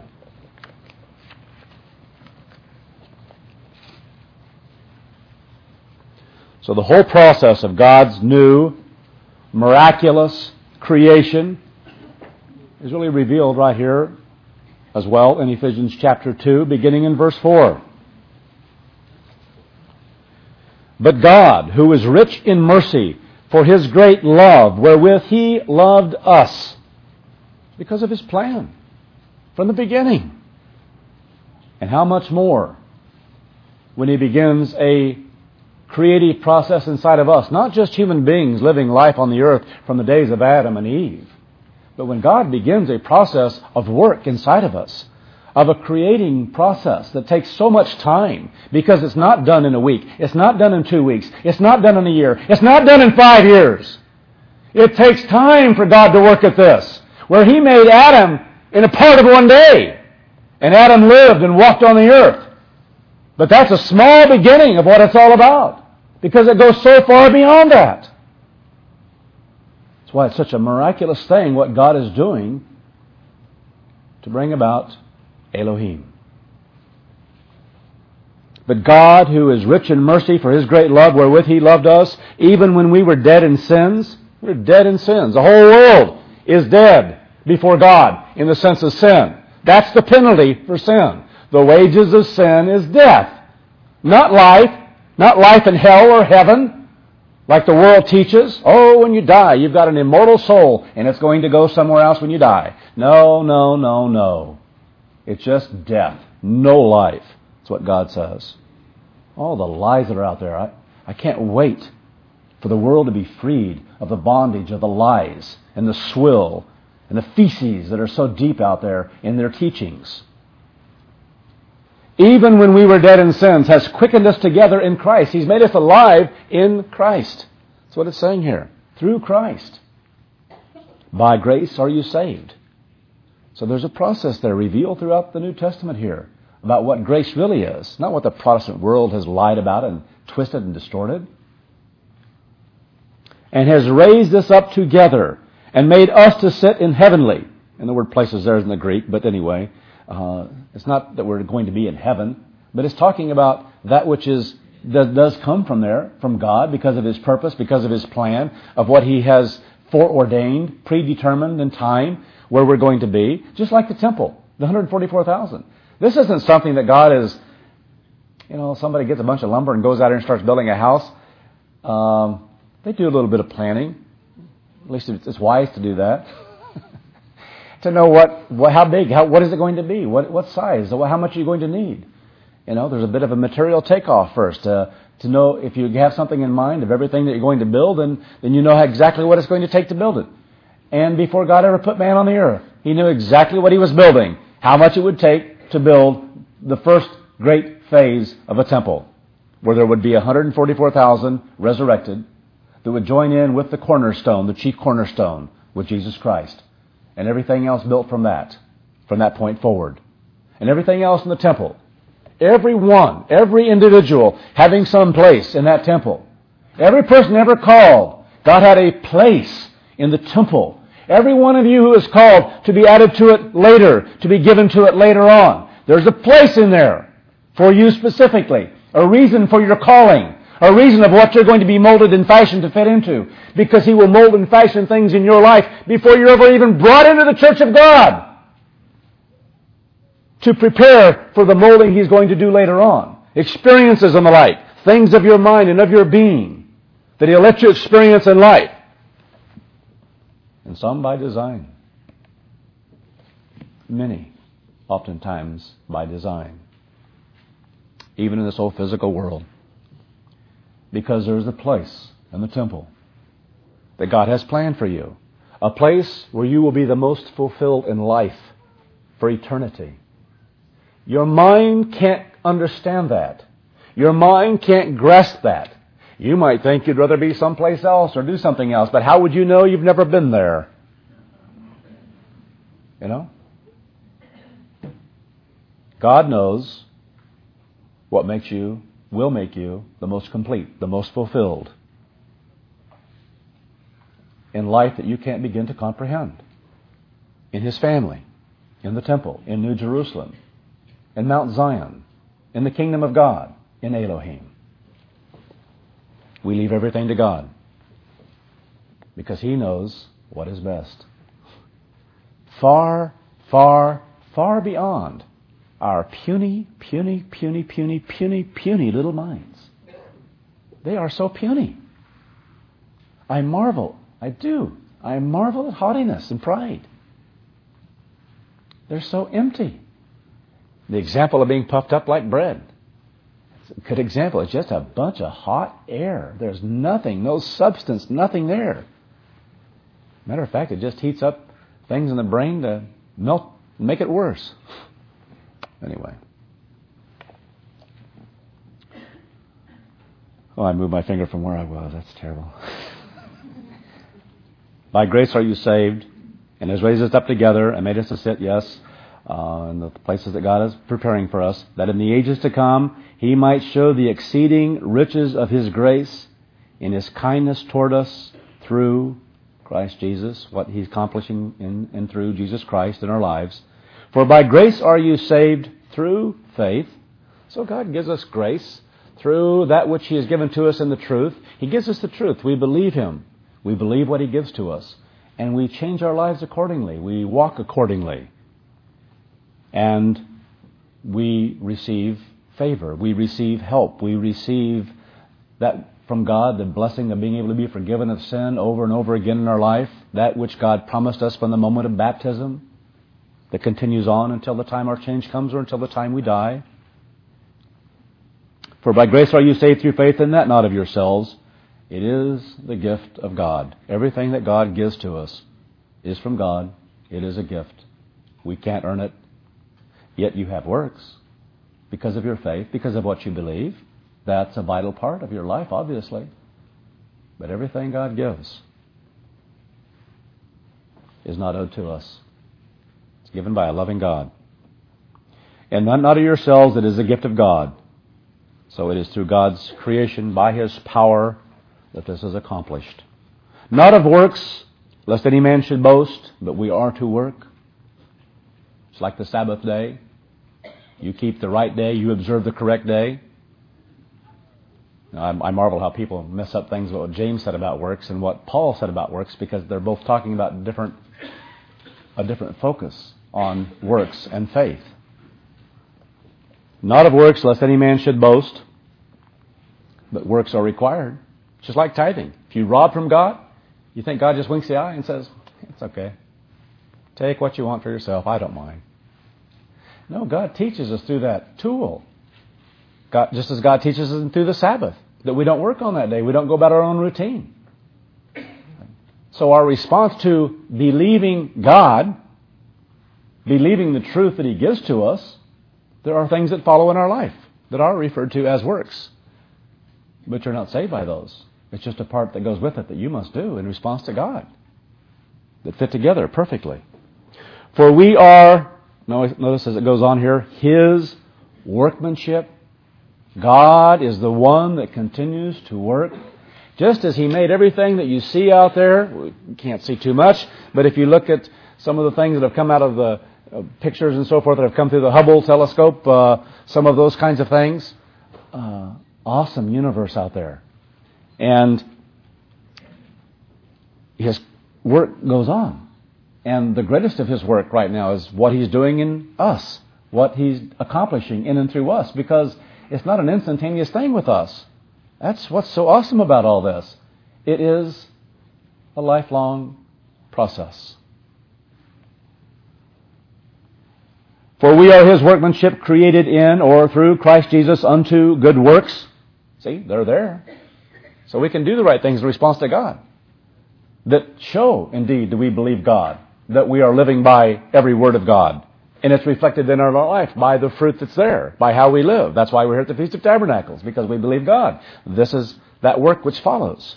So the whole process of God's new, miraculous creation is really revealed right here as well in Ephesians chapter 2, beginning in verse 4. But God, who is rich in mercy, for His great love, wherewith He loved us, because of His plan from the beginning. And how much more when He begins a creative process inside of us, not just human beings living life on the earth from the days of Adam and Eve, but when God begins a process of work inside of us, of a creating process that takes so much time, because it's not done in a week, it's not done in 2 weeks, it's not done in a year, it's not done in 5 years. It takes time for God to work at this, where He made Adam in a part of one day, and Adam lived and walked on the earth. But that's a small beginning of what it's all about, because it goes so far beyond that. That's why it's such a miraculous thing what God is doing to bring about Elohim. But God, who is rich in mercy for His great love wherewith He loved us, even when we were dead in sins, we're dead in sins. The whole world is dead before God in the sense of sin. That's the penalty for sin. The wages of sin is death. Not life in hell or heaven, like the world teaches. Oh, when you die, you've got an immortal soul, and it's going to go somewhere else when you die. No, no, no, no. It's just death. No life. That's what God says. All the lies that are out there. I can't wait for the world to be freed of the bondage of the lies and the swill and the feces that are so deep out there in their teachings. Even when we were dead in sins, has quickened us together in Christ. He's made us alive in Christ. That's what it's saying here. Through Christ. By grace are you saved. So there's a process there revealed throughout the New Testament here about what grace really is. Not what the Protestant world has lied about and twisted and distorted. And has raised us up together and made us to sit in heavenly. And the word places there is in the Greek, but anyway, it's not that we're going to be in heaven, but it's talking about that which is that does come from there, from God, because of His purpose, because of His plan, of what He has foreordained, predetermined in time, where we're going to be, just like the temple, the 144,000. This isn't something that God is, somebody gets a bunch of lumber and goes out there and starts building a house. They do a little bit of planning. At least it's wise to do that. To know how big, what is it going to be, what size, how much are you going to need. There's a bit of a material takeoff first to know if you have something in mind of everything that you're going to build, then you know exactly what it's going to take to build it. And before God ever put man on the earth, He knew exactly what He was building, how much it would take to build the first great phase of a temple, where there would be 144,000 resurrected that would join in with the cornerstone, the chief cornerstone, with Jesus Christ, and everything else built from that point forward. And everything else in the temple, every individual having some place in that temple. Every person ever called, God had a place in the temple. Every one of you who is called to be added to it later, to be given to it later on. There's a place in there for you specifically, a reason for your calling, a reason of what you're going to be molded and fashioned to fit into, because He will mold and fashion things in your life before you're ever even brought into the church of God, to prepare for the molding He's going to do later on. Experiences and the like, things of your mind and of your being that He'll let you experience in life. And some by design. Many, oftentimes, by design. Even in this old physical world. Because there's a place in the temple that God has planned for you. A place where you will be the most fulfilled in life for eternity. Your mind can't understand that. Your mind can't grasp that. You might think you'd rather be someplace else or do something else, but how would you know you've never been there? God knows what will make you the most complete, the most fulfilled in life that you can't begin to comprehend. In His family, in the temple, in New Jerusalem, in Mount Zion, in the kingdom of God, in Elohim. We leave everything to God because He knows what is best. Far, far, far beyond our puny little minds. They are so puny. I marvel at haughtiness and pride. They're so empty. The example of being puffed up like bread. It's a good example. It's just a bunch of hot air. There's nothing, no substance, nothing there. Matter of fact, it just heats up things in the brain to melt, make it worse. Anyway. Oh, I moved my finger from where I was. That's terrible. By grace are you saved, and has raised us up together and made us to sit, yes, in the places that God is preparing for us, that in the ages to come He might show the exceeding riches of His grace in His kindness toward us through Christ Jesus, what He's accomplishing in and through Jesus Christ in our lives. For by grace are you saved through faith. So God gives us grace through that which He has given to us in the truth. He gives us the truth. We believe Him. We believe what He gives to us. And we change our lives accordingly. We walk accordingly. And we receive favor. We receive help. We receive that from God, the blessing of being able to be forgiven of sin over and over again in our life. That which God promised us from the moment of baptism, that continues on until the time our change comes or until the time we die. For by grace are you saved through faith, and that not of yourselves. It is the gift of God. Everything that God gives to us is from God. It is a gift. We can't earn it. Yet you have works because of your faith, because of what you believe. That's a vital part of your life, obviously. But everything God gives is not owed to us. It's given by a loving God. And not of yourselves, it is a gift of God. So it is through God's creation, by His power, that this is accomplished. Not of works, lest any man should boast, but we are to work. It's like the Sabbath day. You keep the right day, you observe the correct day. I marvel how people mess up things what James said about works and what Paul said about works, because they're both talking about a different focus on works and faith. Not of works, lest any man should boast, but works are required. Just like tithing. If you rob from God, you think God just winks the eye and says, it's okay. Take what you want for yourself. I don't mind. No, God teaches us through that tool. God, just as God teaches us through the Sabbath, that we don't work on that day. We don't go about our own routine. So our response to believing God, believing the truth that He gives to us, there are things that follow in our life that are referred to as works. But you're not saved by those. It's just a part that goes with it that you must do in response to God, that fit together perfectly. For we are, notice as it goes on here, His workmanship. God is the one that continues to work. Just as He made everything that you see out there, we can't see too much, but if you look at some of the things that have come out of the pictures and so forth that have come through the Hubble telescope, some of those kinds of things, awesome universe out there. And His work goes on. And the greatest of His work right now is what He's doing in us, what He's accomplishing in and through us, because it's not an instantaneous thing with us. That's what's so awesome about all this. It is a lifelong process. For we are His workmanship, created in or through Christ Jesus unto good works. See, they're there. So we can do the right things in response to God that show, indeed, that we believe God, that we are living by every word of God. And it's reflected in our life by the fruit that's there, by how we live. That's why we're here at the Feast of Tabernacles, because we believe God. This is that work which follows.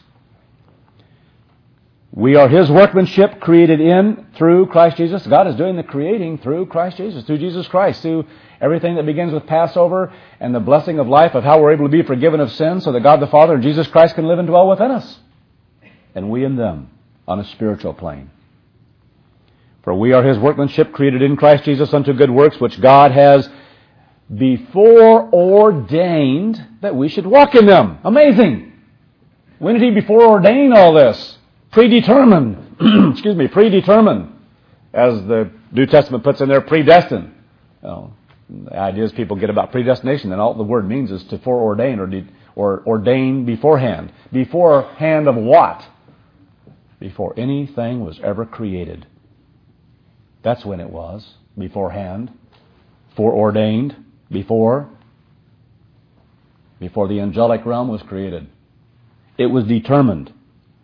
We are His workmanship, created in, through Christ Jesus. God is doing the creating through Christ Jesus, through Jesus Christ, through everything that begins with Passover and the blessing of life, of how we're able to be forgiven of sin, so that God the Father and Jesus Christ can live and dwell within us. And we in them, on a spiritual plane. For we are His workmanship, created in Christ Jesus unto good works, which God has before ordained that we should walk in them. Amazing! When did He before ordain all this? Predetermined. Predetermined. As the New Testament puts in there, predestined. Well, the ideas people get about predestination, and all the word means is to foreordain or ordain beforehand. Beforehand of what? Before anything was ever created. That's when it was. Beforehand. Foreordained. Before the angelic realm was created. It was determined.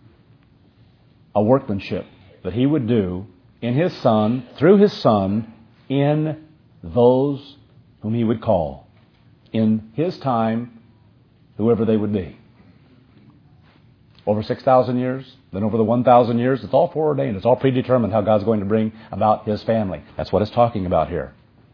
A workmanship that He would do in His Son, through His Son, in those whom He would call. In His time, whoever they would be. Over 6,000 years, then over the 1,000 years, it's all foreordained. It's all predetermined how God's going to bring about His family. That's what it's talking about here.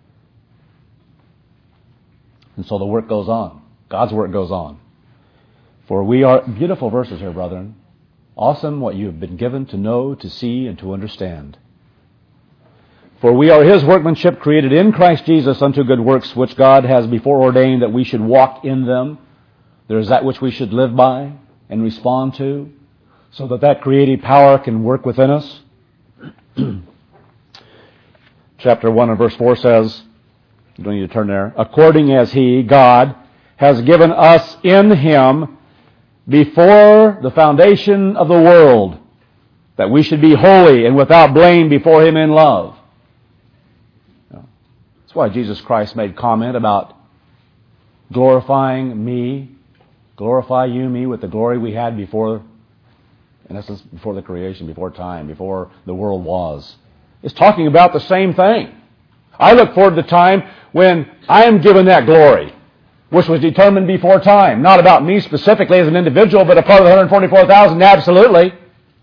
And so the work goes on. God's work goes on. For we are, beautiful verses here, brethren. Awesome what you have been given to know, to see, and to understand. For we are His workmanship, created in Christ Jesus unto good works, which God has before ordained that we should walk in them. There is that which we should live by and respond to, so that creative power can work within us. Chapter 1 and verse 4 says, you don't need to turn there, according as He, God, has given us in Him before the foundation of the world, that we should be holy and without blame before Him in love. That's why Jesus Christ made comment about glorifying me. Glorify you me with the glory we had before, in essence, before the creation, before time, before the world was. It's talking about the same thing. I look forward to the time when I am given that glory, which was determined before time. Not about me specifically as an individual, but a part of the 144,000, absolutely.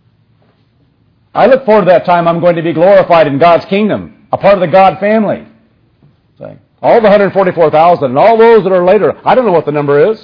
I look forward to that time I'm going to be glorified in God's kingdom, a part of the God family. All the 144,000 and all those that are later, I don't know what the number is.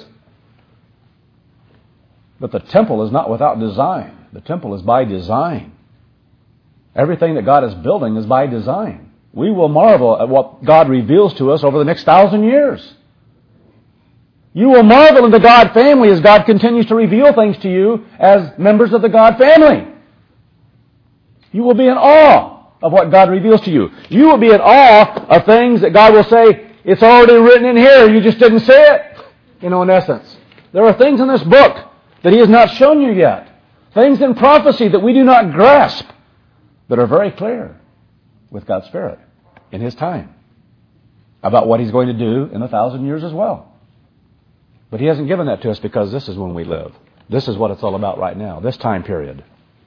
But the temple is not without design. The temple is by design. Everything that God is building is by design. We will marvel at what God reveals to us over the next 1,000 years. You will marvel in the God family as God continues to reveal things to you as members of the God family. You will be in awe of what God reveals to you. You will be in awe of things that God will say, it's already written in here, you just didn't see it. In essence. There are things in this book that He has not shown you yet. Things in prophecy that we do not grasp, that are very clear with God's Spirit in His time about what He's going to do in 1,000 years as well. But He hasn't given that to us because this is when we live. This is what it's all about right now, this time period.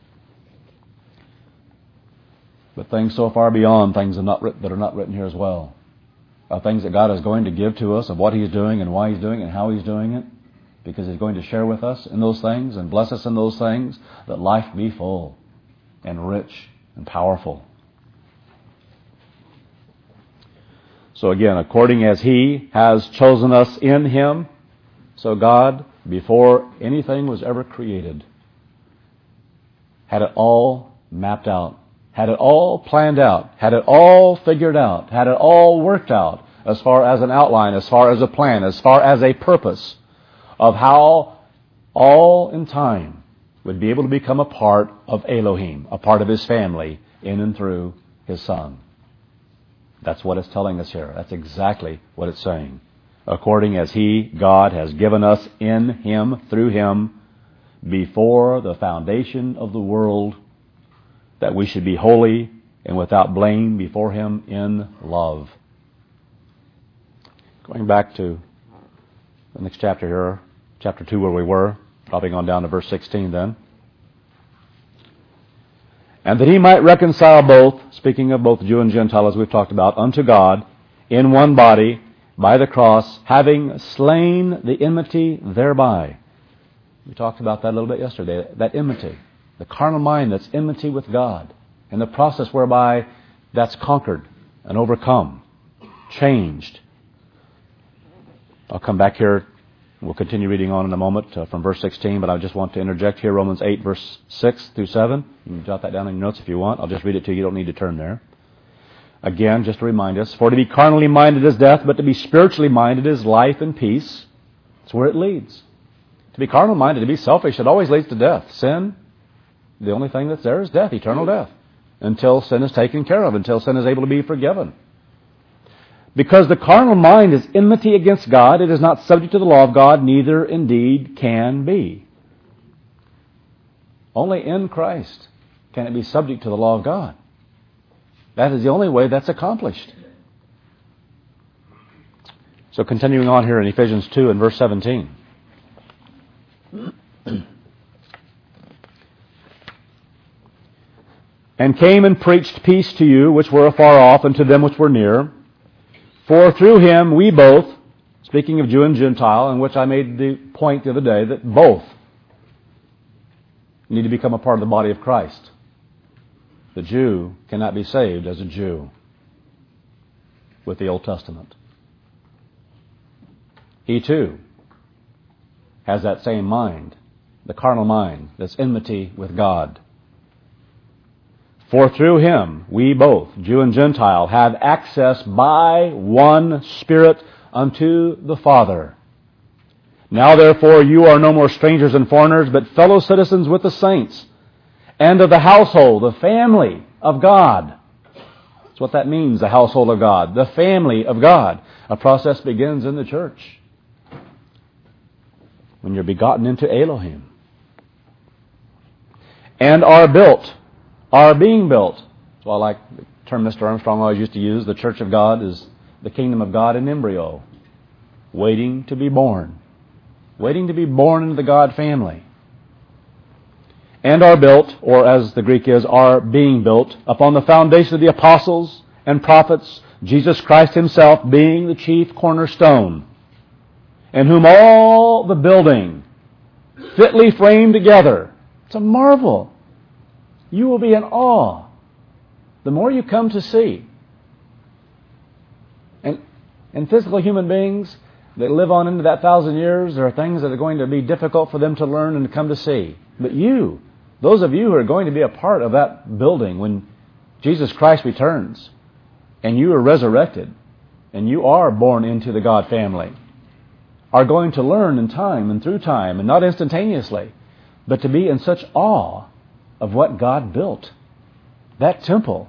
But things so far beyond things that are not written here as well. Things that God is going to give to us of what He's doing and why He's doing it and how He's doing it. Because He's going to share with us in those things and bless us in those things, that life be full and rich and powerful. So again, according as He has chosen us in Him, so God, before anything was ever created, had it all mapped out, had it all planned out, had it all figured out, had it all worked out as far as an outline, as far as a plan, as far as a purpose of how all in time would be able to become a part of Elohim, a part of His family in and through His Son. That's what it's telling us here. That's exactly what it's saying. According as He, God, has given us in Him, through Him, before the foundation of the world, that we should be holy and without blame before Him in love. Going back to the next chapter here, chapter 2 where we were, dropping on down to verse 16 then. And that He might reconcile both, speaking of both Jew and Gentile as we've talked about, unto God in one body by the cross, having slain the enmity thereby. We talked about that a little bit yesterday, that enmity. The carnal mind that's enmity with God. And the process whereby that's conquered and overcome, changed. I'll come back here. We'll continue reading on in a moment from verse 16, but I just want to interject here Romans 8, verse 6 through 7. You can jot that down in your notes if you want. I'll just read it to you. You don't need to turn there. Again, just to remind us, for to be carnally minded is death, but to be spiritually minded is life and peace. That's where it leads. To be carnal minded, to be selfish, it always leads to death. Sin, the only thing that's there is death, eternal death, until sin is taken care of, until sin is able to be forgiven. Because the carnal mind is enmity against God, it is not subject to the law of God, neither indeed can be. Only in Christ can it be subject to the law of God. That is the only way that's accomplished. So continuing on here in Ephesians 2 and verse 17. And came and preached peace to you which were afar off, and to them which were near. For through Him we both, speaking of Jew and Gentile, in which I made the point the other day that both need to become a part of the body of Christ. The Jew cannot be saved as a Jew with the Old Testament. He too has that same mind, the carnal mind that's enmity with God. For through Him, we both, Jew and Gentile, have access by one Spirit unto the Father. Now therefore you are no more strangers and foreigners, but fellow citizens with the saints, and of the household, the family of God. That's what that means, the household of God, the family of God. A process begins in the church when you're begotten into Elohim. And are being built. So I like the term Mr. Armstrong always used to use. The church of God is the kingdom of God in embryo, waiting to be born. Waiting to be born into the God family. And are built, or as the Greek is, are being built, upon the foundation of the apostles and prophets, Jesus Christ Himself being the chief cornerstone, in whom all the building fitly framed together. It's a marvel. You will be in awe the more you come to see. And physical human beings that live on into that 1,000 years, there are things that are going to be difficult for them to learn and to come to see. But you, those of you who are going to be a part of that building when Jesus Christ returns, and you are resurrected, and you are born into the God family, are going to learn in time and through time, and not instantaneously, but to be in such awe of what God built. That temple.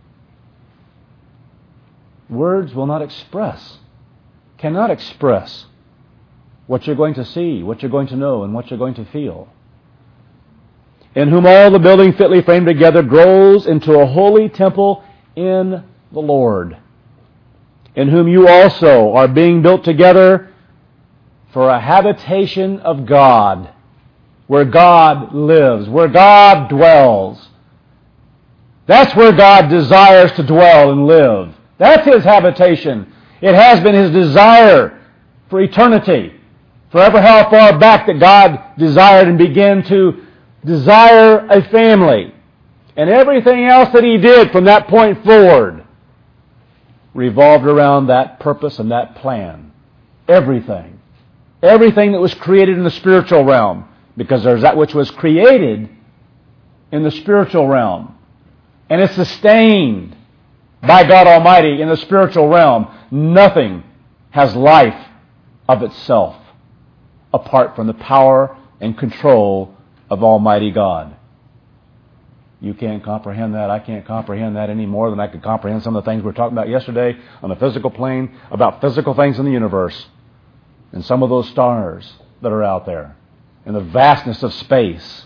Words will not express, cannot express what you're going to see, what you're going to know, and what you're going to feel. In whom all the building fitly framed together grows into a holy temple in the Lord. In whom you also are being built together for a habitation of God, where God lives, where God dwells. That's where God desires to dwell and live. That's His habitation. It has been His desire for eternity. Forever how far back that God desired and began to desire a family. And everything else that He did from that point forward revolved around that purpose and that plan. Everything. Everything that was created in the spiritual realm. Because there's that which was created in the spiritual realm. And it's sustained by God Almighty in the spiritual realm. Nothing has life of itself apart from the power and control of Almighty God. You can't comprehend that. I can't comprehend that any more than I could comprehend some of the things we were talking about yesterday on the physical plane, about physical things in the universe, and some of those stars that are out there, and the vastness of space.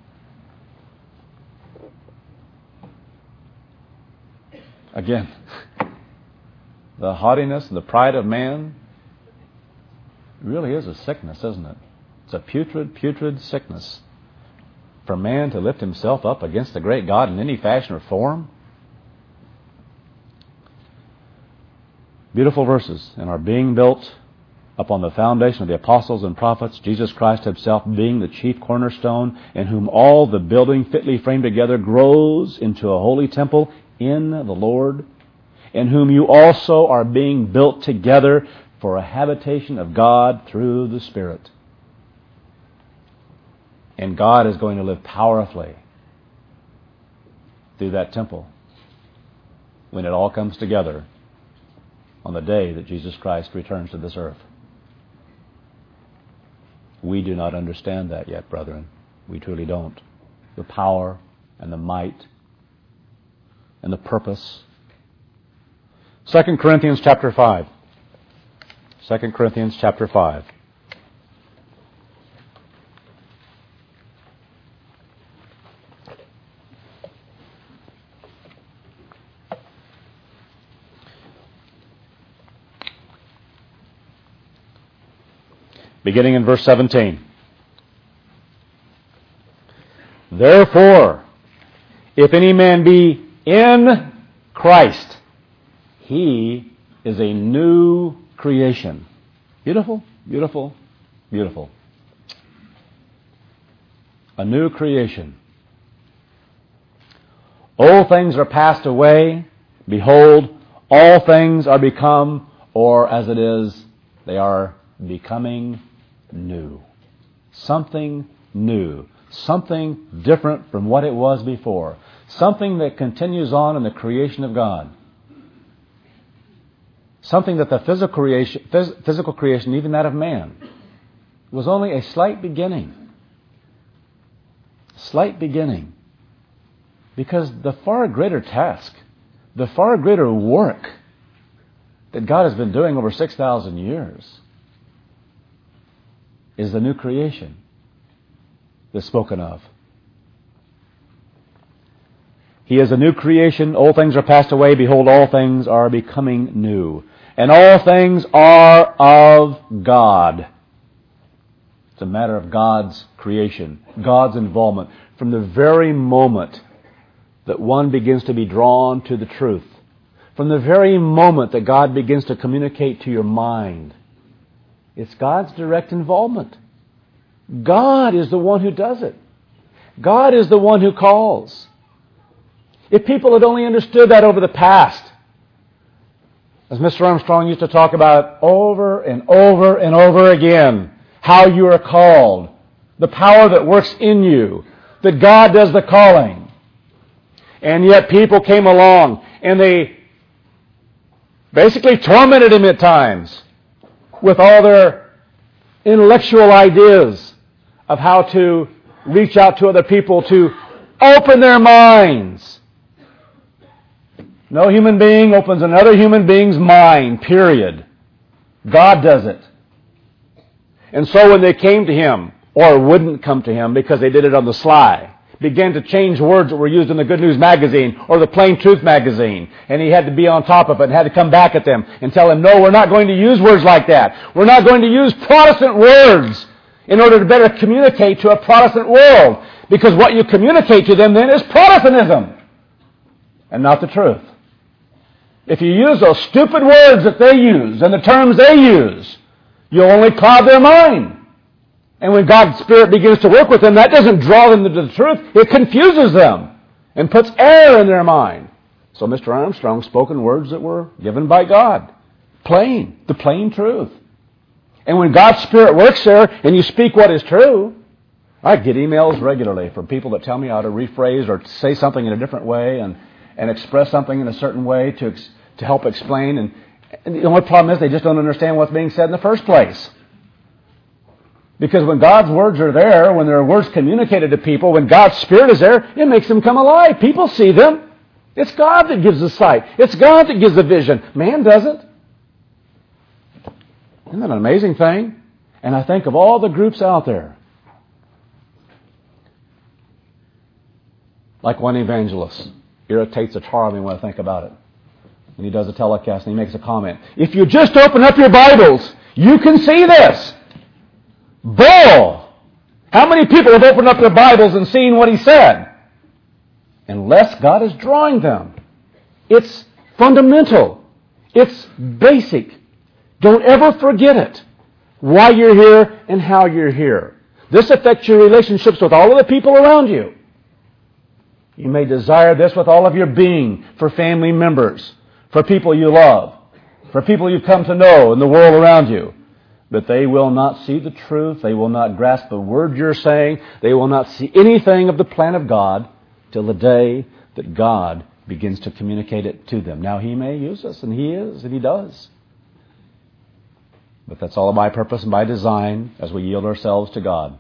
Again, the haughtiness and the pride of man really is a sickness, isn't it? It's a putrid sickness. For man to lift himself up against the great God in any fashion or form. Beautiful verses, and are being built upon the foundation of the apostles and prophets, Jesus Christ Himself being the chief cornerstone, in whom all the building fitly framed together grows into a holy temple in the Lord, in whom you also are being built together for a habitation of God through the Spirit. And God is going to live powerfully through that temple when it all comes together on the day that Jesus Christ returns to this earth. We do not understand that yet, brethren. We truly don't. The power and the might and the purpose. 2 Corinthians chapter 5. 2 Corinthians chapter 5. Beginning in verse 17. Therefore, if any man be in Christ, he is a new creation. Beautiful, beautiful, beautiful. A new creation. Old things are passed away. Behold, all things are become, or as it is, they are becoming new. Something new. Something different from what it was before. Something that continues on in the creation of God. Something that the physical creation, even that of man, was only a slight beginning. Slight beginning. Because the far greater task, the far greater work that God has been doing over 6,000 years is the new creation that's spoken of. He is a new creation. Old things are passed away. Behold, all things are becoming new. And all things are of God. It's a matter of God's creation, God's involvement. From the very moment that one begins to be drawn to the truth, from the very moment that God begins to communicate to your mind, it's God's direct involvement. God is the one who does it. God is the one who calls. If people had only understood that over the past, as Mr. Armstrong used to talk about over and over and over again, how you are called, the power that works in you, that God does the calling. And yet people came along and they basically tormented Him at times with all their intellectual ideas of how to reach out to other people, to open their minds. No human being opens another human being's mind, period. God does it. And so when they came to Him, or wouldn't come to Him because they did it on the sly, began to change words that were used in the Good News magazine or the Plain Truth magazine, and he had to be on top of it and had to come back at them and tell them, no, we're not going to use words like that. We're not going to use Protestant words in order to better communicate to a Protestant world, because what you communicate to them then is Protestantism and not the truth. If you use those stupid words that they use and the terms they use, you'll only cloud their mind. And when God's Spirit begins to work with them, that doesn't draw them to the truth. It confuses them and puts error in their mind. So Mr. Armstrong spoke in words that were given by God. Plain. The plain truth. And when God's Spirit works there and you speak what is true, I get emails regularly from people that tell me how to rephrase or say something in a different way and express something in a certain way to help explain. And the only problem is they just don't understand what's being said in the first place. Because when God's words are there, when there are words communicated to people, when God's Spirit is there, it makes them come alive. People see them. It's God that gives the sight. It's God that gives the vision. Man doesn't. Isn't that an amazing thing? And I think of all the groups out there. Like one evangelist irritates a tar of me when I think about it. When he does a telecast and he makes a comment. If you just open up your Bibles, you can see this. Bull! How many people have opened up their Bibles and seen what he said? Unless God is drawing them. It's fundamental. It's basic. Don't ever forget it. Why you're here and how you're here. This affects your relationships with all of the people around you. You may desire this with all of your being, for family members, for people you love, for people you've come to know in the world around you. But they will not see the truth. They will not grasp the word you're saying. They will not see anything of the plan of God till the day that God begins to communicate it to them. Now, He may use us, and He is, and He does. But that's all by purpose and by design as we yield ourselves to God.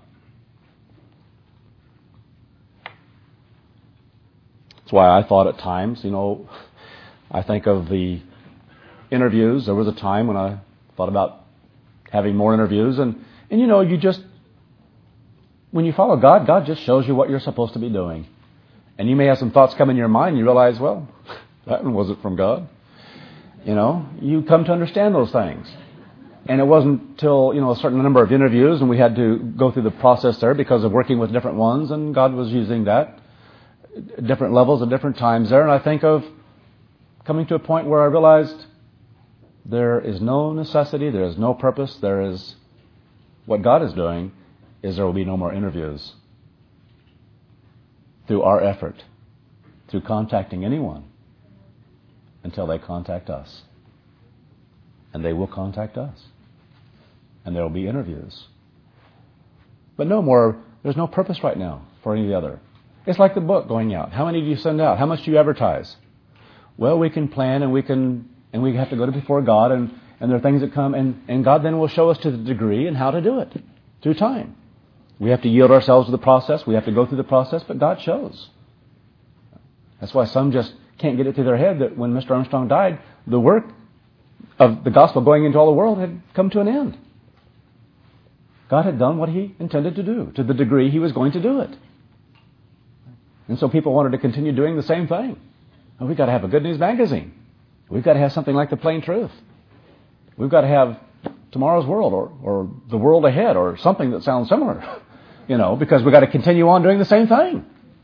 That's why I thought at times, I think of the interviews. There was a time when I thought about having more interviews, and you just, when you follow God, God just shows you what you're supposed to be doing. And you may have some thoughts come in your mind, and you realize, well, that one wasn't from God. You come to understand those things. And it wasn't till, a certain number of interviews, and we had to go through the process there because of working with different ones, and God was using that at different levels at different times there. And I think of coming to a point where I realized there is no necessity, there is no purpose, there is, what God is doing is there will be no more interviews through our effort, through contacting anyone, until they contact us. And they will contact us. And there will be interviews. But no more, there's no purpose right now for any of the other. It's like the book going out. How many do you send out? How much do you advertise? Well, we can plan and we have to go to before God, and there are things that come, and God then will show us to the degree and how to do it through time. We have to yield ourselves to the process. We have to go through the process, but God shows. That's why some just can't get it through their head that when Mr. Armstrong died, the work of the gospel going into all the world had come to an end. God had done what He intended to do to the degree He was going to do it. And so people wanted to continue doing the same thing. Well, we've got to have a Good News magazine. We've got to have something like the Plain Truth. We've got to have Tomorrow's World or The World Ahead or something that sounds similar, because we've got to continue on doing the same thing.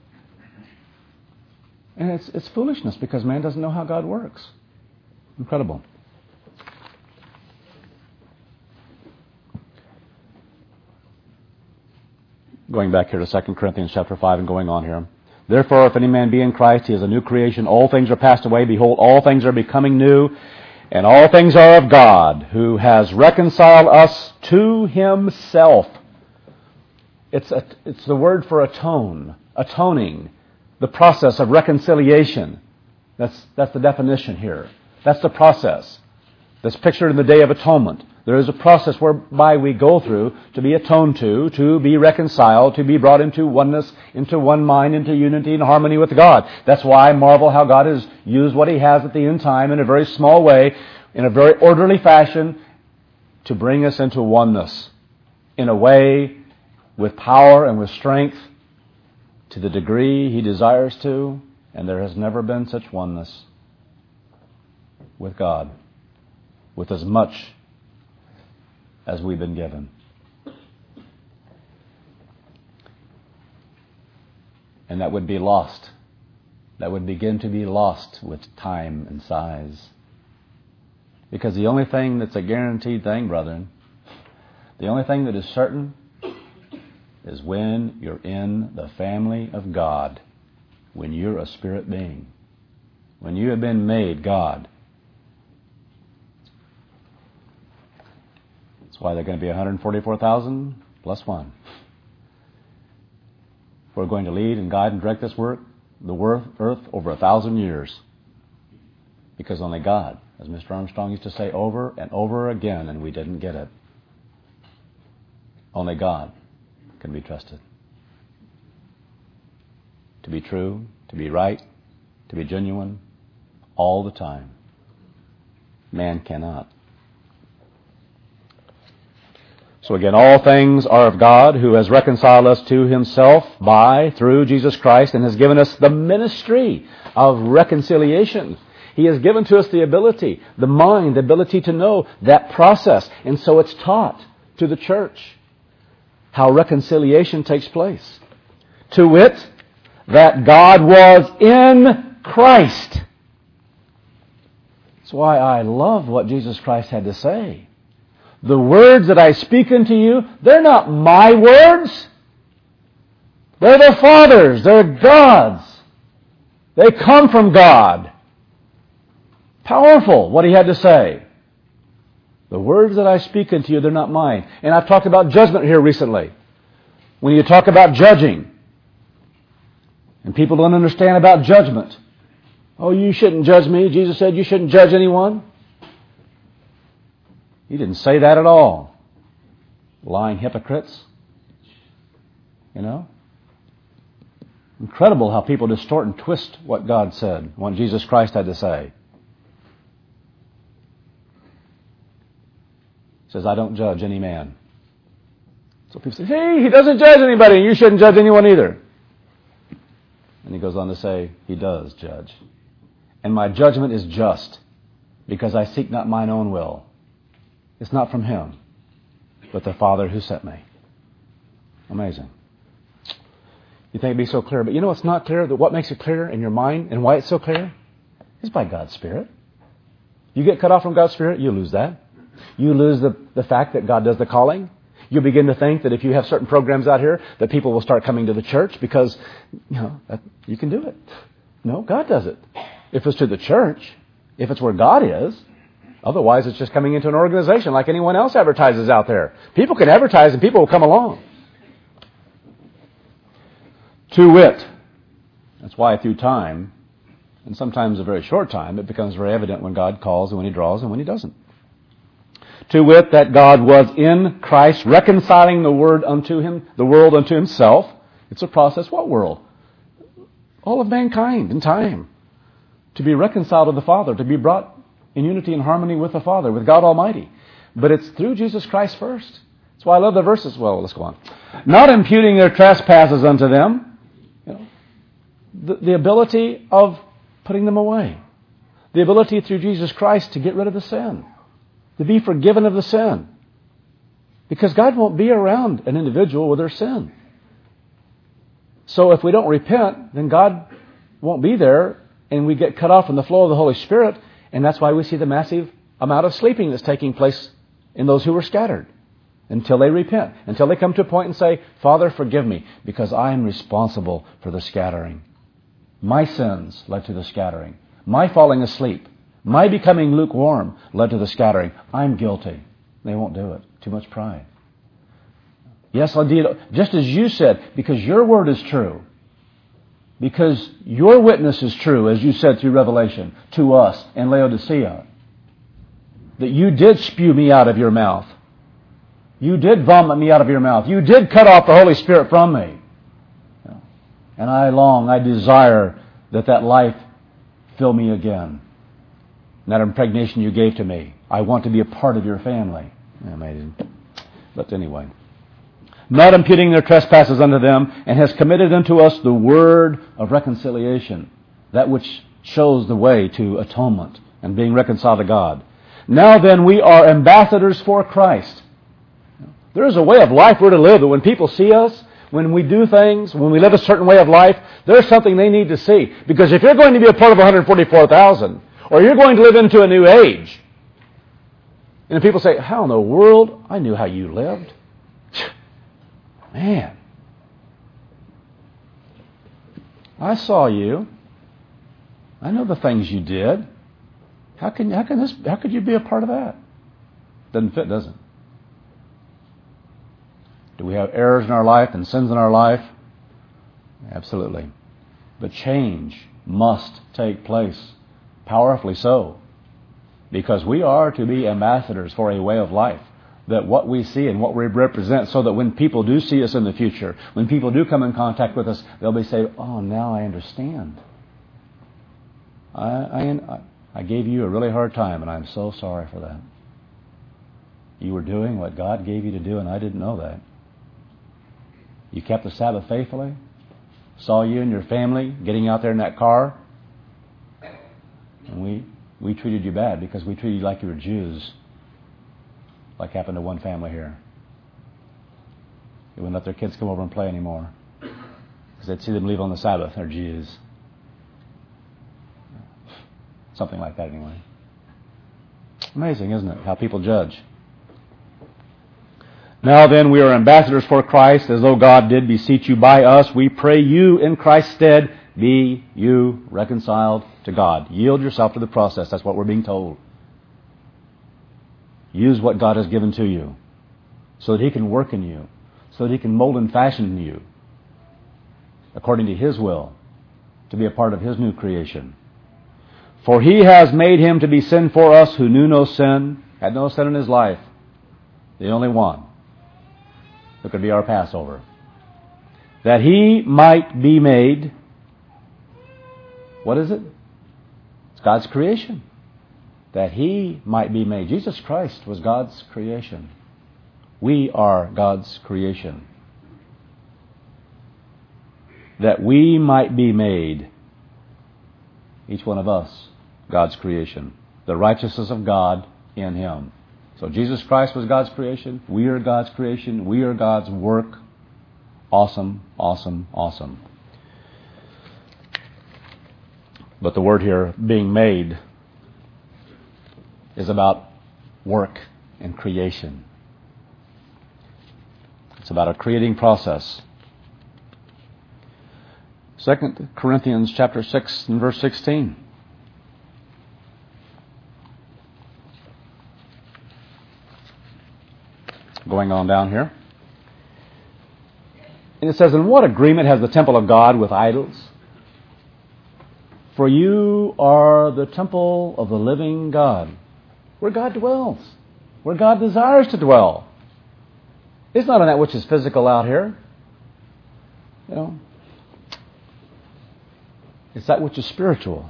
And it's foolishness because man doesn't know how God works. Incredible. Going back here to 2 Corinthians chapter 5 and going on here. Therefore, if any man be in Christ, he is a new creation. All things are passed away. Behold, all things are becoming new. And all things are of God, who has reconciled us to Himself. It's the word for atoning, the process of reconciliation. That's the definition here. That's the process that's pictured in the Day of Atonement. There is a process whereby we go through to be atoned to be reconciled, to be brought into oneness, into one mind, into unity and harmony with God. That's why I marvel how God has used what He has at the end time in a very small way, in a very orderly fashion, to bring us into oneness in a way with power and with strength to the degree He desires to, and there has never been such oneness with God, with as much as we've been given. And that would be lost. That would begin to be lost with time and size. Because the only thing that's a guaranteed thing, brethren, the only thing that is certain is when you're in the family of God, when you're a spirit being, when you have been made God. That's why they're going to be 144,000 plus one. We're going to lead and guide and direct this work, the earth, over 1,000 years. Because only God, as Mr. Armstrong used to say over and over again, and we didn't get it, only God can be trusted. To be true, to be right, to be genuine, all the time. Man cannot. So again, all things are of God, who has reconciled us to Himself through Jesus Christ, and has given us the ministry of reconciliation. He has given to us the ability, the mind, the ability to know that process. And so it's taught to the church how reconciliation takes place. To wit, that God was in Christ. That's why I love what Jesus Christ had to say. The words that I speak unto you, they're not my words. They're the Father's. They're God's. They come from God. Powerful, what He had to say. The words that I speak unto you, they're not mine. And I've talked about judgment here recently. When you talk about judging, and people don't understand about judgment. Oh, you shouldn't judge me. Jesus said you shouldn't judge anyone. He didn't say that at all. Lying hypocrites. You know? Incredible how people distort and twist what God said, what Jesus Christ had to say. He says, I don't judge any man. So people say, hey, He doesn't judge anybody, and you shouldn't judge anyone either. And He goes on to say, He does judge. And my judgment is just, because I seek not mine own will. It's not from Him, but the Father who sent me. Amazing. You think it'd be so clear, but you know what's not clear? That what makes it clear in your mind and why it's so clear? Is by God's Spirit. You get cut off from God's Spirit, you lose that. You lose the fact that God does the calling. You begin to think that if you have certain programs out here, that people will start coming to the church because, you can do it. No, God does it. If it's to the church, if it's where God is, otherwise it's just coming into an organization like anyone else advertises out there. People can advertise and people will come along. To wit, that's why through time, and sometimes a very short time, it becomes very evident when God calls and when He draws and when He doesn't. To wit, that God was in Christ, reconciling the world unto Himself. It's a process. What world? All of mankind in time. To be reconciled to the Father, to be brought in unity and harmony with the Father, with God Almighty. But it's through Jesus Christ first. That's why I love the verses. Well, let's go on. Not imputing their trespasses unto them. The ability of putting them away. The ability through Jesus Christ to get rid of the sin. To be forgiven of the sin. Because God won't be around an individual with their sin. So if we don't repent, then God won't be there and we get cut off from the flow of the Holy Spirit. And that's why we see the massive amount of sleeping that's taking place in those who were scattered. Until they repent. Until they come to a point and say, Father, forgive me because I am responsible for the scattering. My sins led to the scattering. My falling asleep, my becoming lukewarm led to the scattering. I'm guilty. They won't do it. Too much pride. Yes, indeed, just as you said, because your word is true. Because your witness is true, as you said through Revelation, to us and Laodicea. that you did spew me out of your mouth. You did vomit me out of your mouth. You did cut off the Holy Spirit from me. And I desire that life fill me again. And that impregnation you gave to me. I want to be a part of your family. Amazing. But anyway. Not imputing their trespasses unto them, and has committed unto us the word of reconciliation. That which shows the way to atonement and being reconciled to God. Now then, we are ambassadors for Christ. There is a way of life we're to live that when people see us, when we do things, when we live a certain way of life, there's something they need to see. Because if you're going to be a part of 144,000, or you're going to live into a new age, and people say, how in the world? I knew how you lived. Man. I saw you. I know the things you did. How could you be a part of that? Doesn't fit, does it? Do we have errors in our life and sins in our life? Absolutely. But change must take place, powerfully so, because we are to be ambassadors for a way of life, that what we see and what we represent, so that when people do see us in the future, when people do come in contact with us, they'll be saying, oh, now I understand. I gave you a really hard time, and I'm so sorry for that. You were doing what God gave you to do, and I didn't know that. You kept the Sabbath faithfully. Saw you and your family getting out there in that car. And we treated you bad because we treated you like you were Jews. Like happened to one family here. They wouldn't let their kids come over and play anymore. Because they'd see them leave on the Sabbath. They're Jews. Something like that anyway. Amazing, isn't it? How people judge. Now then, we are ambassadors for Christ, as though God did beseech you by us. We pray you in Christ's stead, be you reconciled to God. Yield yourself to the process. That's what we're being told. Use what God has given to you so that He can work in you, so that He can mold and fashion you according to His will, to be a part of His new creation. For He has made Him to be sin for us who knew no sin, had no sin in His life, the only one who could be our Passover, that He might be made, what is it? It's God's creation. That He might be made. Jesus Christ was God's creation. We are God's creation. That we might be made, each one of us, God's creation. The righteousness of God in Him. So Jesus Christ was God's creation. We are God's creation. We are God's work. Awesome, awesome, awesome. But the word here, being made, is about work and creation. It's about a creating process. 2 Corinthians chapter 6 and verse 16. Going on down here. And it says, "And what agreement has the temple of God with idols? For you are the temple of the living God." Where God dwells. Where God desires to dwell. It's not on that which is physical out here. You know. It's that which is spiritual.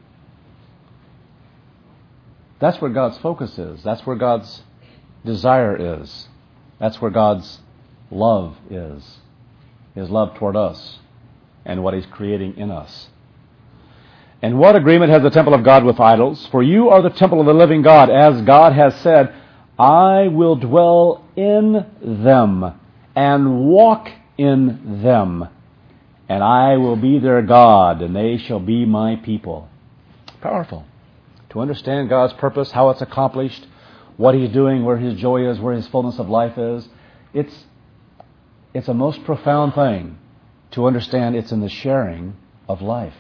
That's where God's focus is. That's where God's desire is. That's where God's love is. His love toward us and what He's creating in us. And what agreement has the temple of God with idols? For you are the temple of the living God, as God has said, I will dwell in them and walk in them, and I will be their God, and they shall be my people. Powerful. To understand God's purpose, how it's accomplished, what He's doing, where His joy is, where His fullness of life is, it's a most profound thing to understand. It's in the sharing of life.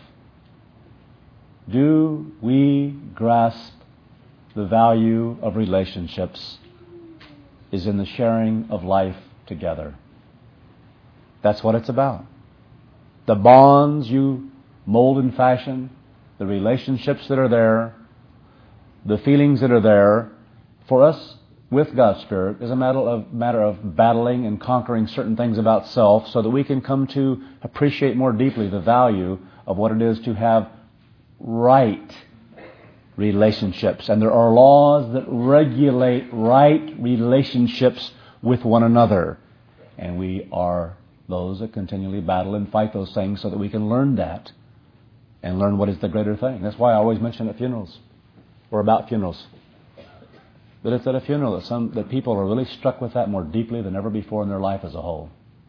Do we grasp the value of relationships is in the sharing of life together? That's what it's about. The bonds you mold and fashion, the relationships that are there, the feelings that are there, for us with God's Spirit is a matter of battling and conquering certain things about self so that we can come to appreciate more deeply the value of what it is to have right relationships. And there are laws that regulate right relationships with one another. And we are those that continually battle and fight those things so that we can learn that and learn what is the greater thing. That's why I always mention at funerals or about funerals. But it's at a funeral that people are really struck with that more deeply than ever before in their life as a whole.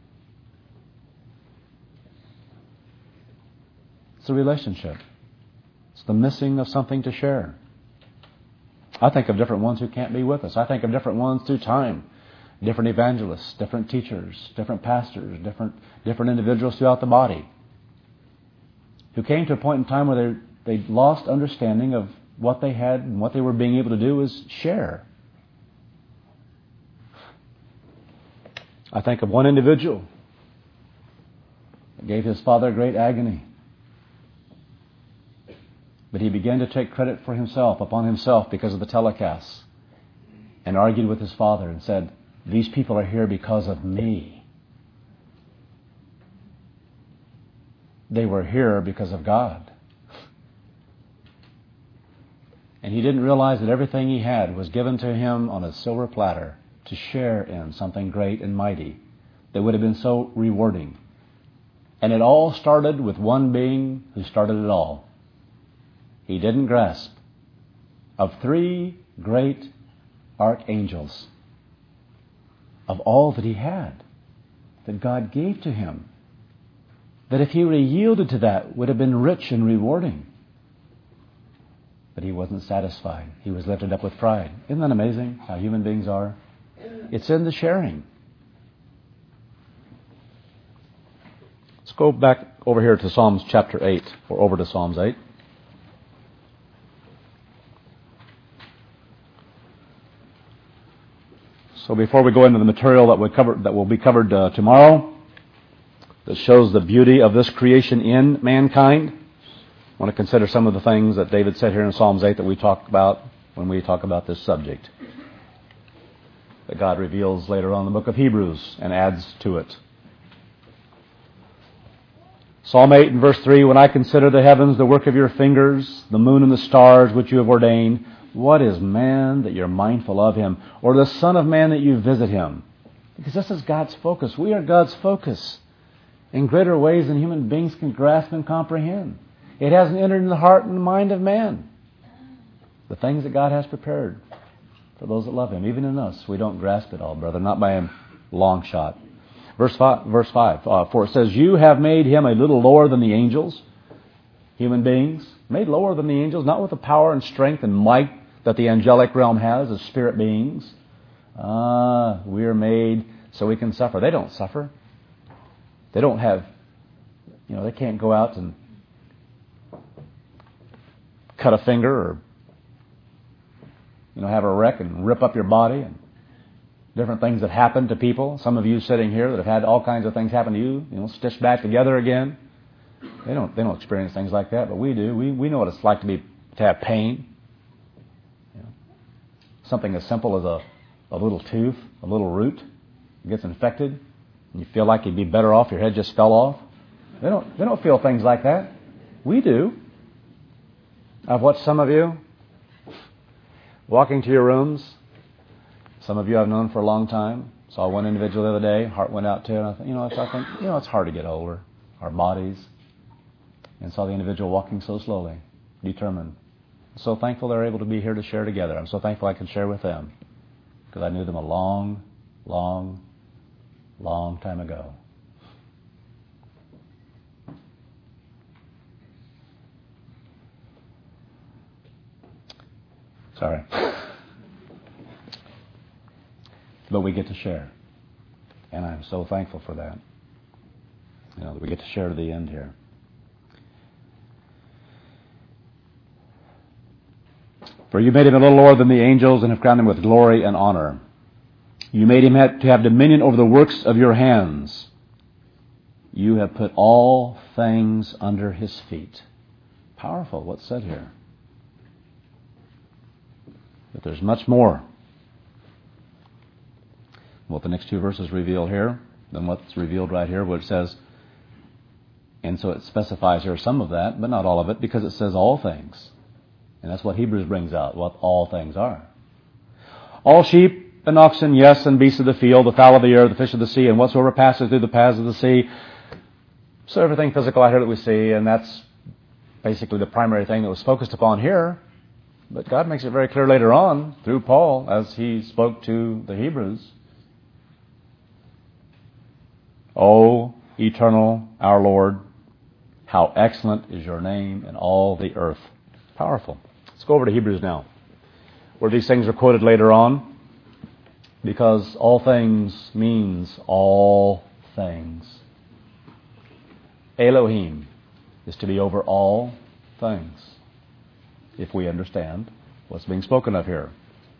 It's a relationship. It's the missing of something to share. I think of different ones who can't be with us. I think of different ones through time. Different evangelists, different teachers, different pastors, different individuals throughout the body who came to a point in time where they lost understanding of what they had and what they were being able to do is share. I think of one individual that gave his father great agony. But he began to take credit for himself, upon himself, because of the telecasts, and argued with his father and said, "These people are here because of me. They were here because of God." And he didn't realize that everything he had was given to him on a silver platter to share in something great and mighty that would have been so rewarding. And it all started with one being who started it all. He didn't grasp of 3 great archangels, of all that he had, that God gave to him, that if he would have yielded to that, would have been rich and rewarding. But he wasn't satisfied. He was lifted up with pride. Isn't that amazing how human beings are? It's in the sharing. Let's go back over here to Psalms chapter 8, or over to Psalms 8. So before we go into the material that will be covered tomorrow, that shows the beauty of this creation in mankind, I want to consider some of the things that David said here in Psalms 8 that we talk about when we talk about this subject, that God reveals later on in the book of Hebrews and adds to it. Psalm 8 and verse 3, "When I consider the heavens, the work of your fingers, the moon and the stars which you have ordained, what is man that you're mindful of him, or the son of man that you visit him?" Because this is God's focus. We are God's focus in greater ways than human beings can grasp and comprehend. It hasn't entered in the heart and mind of man. The things that God has prepared for those that love him, even in us, we don't grasp it all, brother, not by a long shot. Verse 5, "For it says, you have made him a little lower than the angels," human beings, made lower than the angels, not with the power and strength and might that the angelic realm has as spirit beings. We are made so we can suffer. They don't suffer. They don't have, they can't go out and cut a finger or, have a wreck and rip up your body and different things that happen to people. Some of you sitting here that have had all kinds of things happen to you, stitched back together again. They don't experience things like that, but we do. We know what it's like to have pain. Something as simple as a little tooth, a little root gets infected, and you feel like you'd be better off your head just fell off. They don't feel things like that. We do. I've watched some of you walking to your rooms. Some of you I've known for a long time. Saw one individual the other day, heart went out to, and I think, it's hard to get older, our bodies. And saw the individual walking so slowly, determined. I'm so thankful they're able to be here to share together. I'm so thankful I can share with them, because I knew them a long, long, long time ago. Sorry. But we get to share. And I'm so thankful for that. That we get to share to the end here. "For you made him a little lower than the angels and have crowned him with glory and honor. You made him to have dominion over the works of your hands. You have put all things under his feet." Powerful what's said here. But there's much more what the next two verses reveal here than what's revealed right here, where it says, and so it specifies here some of that, but not all of it, because it says all things. And that's what Hebrews brings out, what all things are. All sheep and oxen, yes, and beasts of the field, the fowl of the air, the fish of the sea, and whatsoever passes through the paths of the sea. So everything physical out here that we see, and that's basically the primary thing that was focused upon here. But God makes it very clear later on, through Paul, as he spoke to the Hebrews. O eternal, our Lord, how excellent is your name in all the earth. Powerful. Let's go over to Hebrews now, where these things are quoted later on, because all things means all things. Elohim is to be over all things, if we understand what's being spoken of here.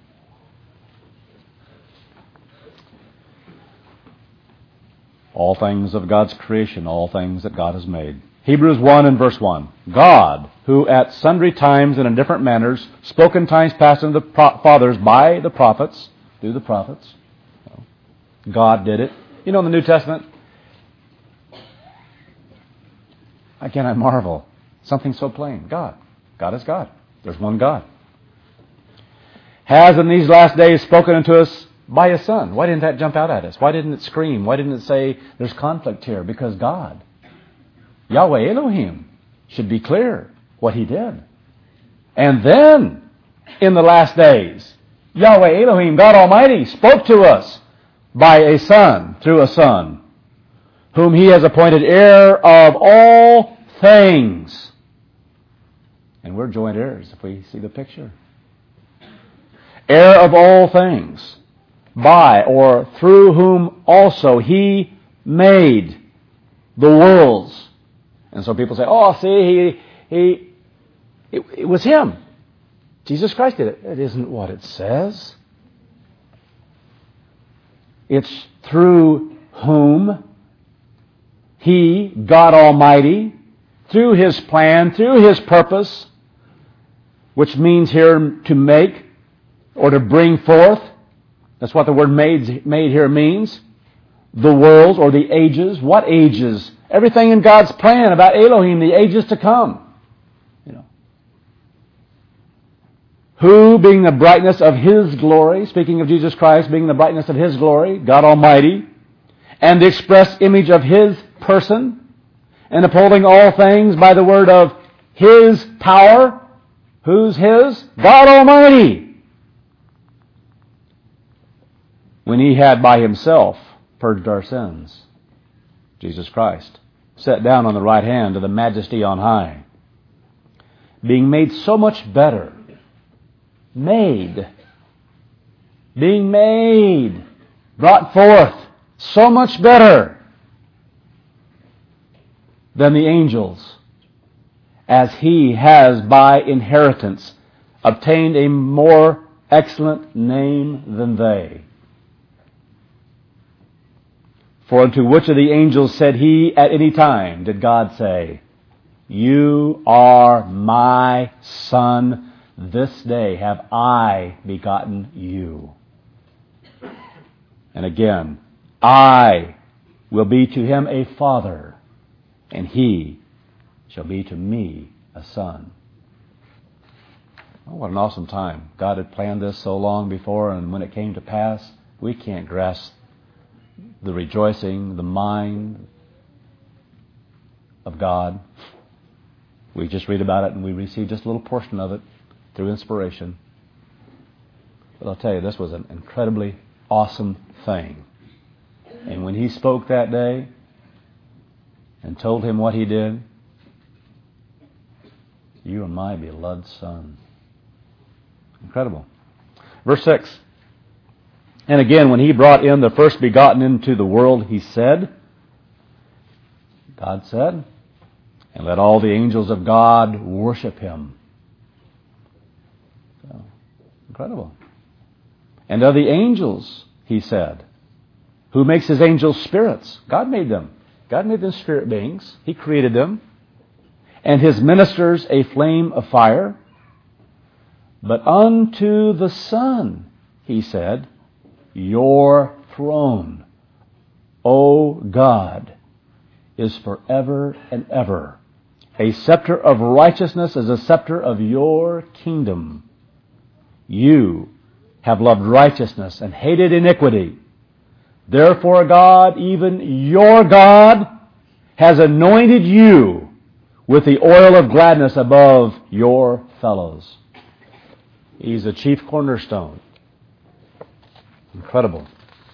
All things of God's creation, all things that God has made. Hebrews 1 and verse 1. God, who at sundry times and in different manners spoke in times past unto the fathers by the prophets, through the prophets. God did it. You know, in the New Testament, again, I marvel. Something so plain. God. God is God. There's one God. Has in these last days spoken unto us by His Son. Why didn't that jump out at us? Why didn't it scream? Why didn't it say there's conflict here? Because God, Yahweh Elohim, should be clear what He did. And then, in the last days, Yahweh Elohim, God Almighty, spoke to us by a Son, through a Son, whom He has appointed heir of all things. And we're joint heirs, if we see the picture. Heir of all things, by or through whom also He made the worlds. And so people say, oh, see, it was Him. Jesus Christ did it. It isn't what it says. It's through whom He, God Almighty, through His plan, through His purpose, which means here to make or to bring forth. That's what the word made here means. The worlds or the ages. What ages? Everything in God's plan about Elohim, the ages to come. You know. Who, being the brightness of His glory, speaking of Jesus Christ, being the brightness of His glory, God Almighty, and the express image of His person, and upholding all things by the word of His power. Who's His? God Almighty. When He had by Himself purged our sins, Jesus Christ, sat down on the right hand of the Majesty on high, being made so much better, being made, brought forth so much better than the angels, as He has by inheritance obtained a more excellent name than they. For unto which of the angels said He at any time, did God say, You are my Son, this day have I begotten you. And again, I will be to him a father, and he shall be to me a son. Oh, what an awesome time. God had planned this so long before, and when it came to pass, we can't grasp the rejoicing, the mind of God. We just read about it and we receive just a little portion of it through inspiration. But I'll tell you, this was an incredibly awesome thing. And when He spoke that day and told him what He did, you are my beloved Son. Incredible. Verse 6. And again, when He brought in the first begotten into the world, He said, God said, and let all the angels of God worship Him. So, incredible. And of the angels, He said, who makes His angels spirits? God made them. God made them spirit beings. He created them. And His ministers a flame of fire. But unto the Son, He said, your throne, O God, is forever and ever. A scepter of righteousness is a scepter of your kingdom. You have loved righteousness and hated iniquity. Therefore God, even your God, has anointed you with the oil of gladness above your fellows. He's the chief cornerstone. Incredible.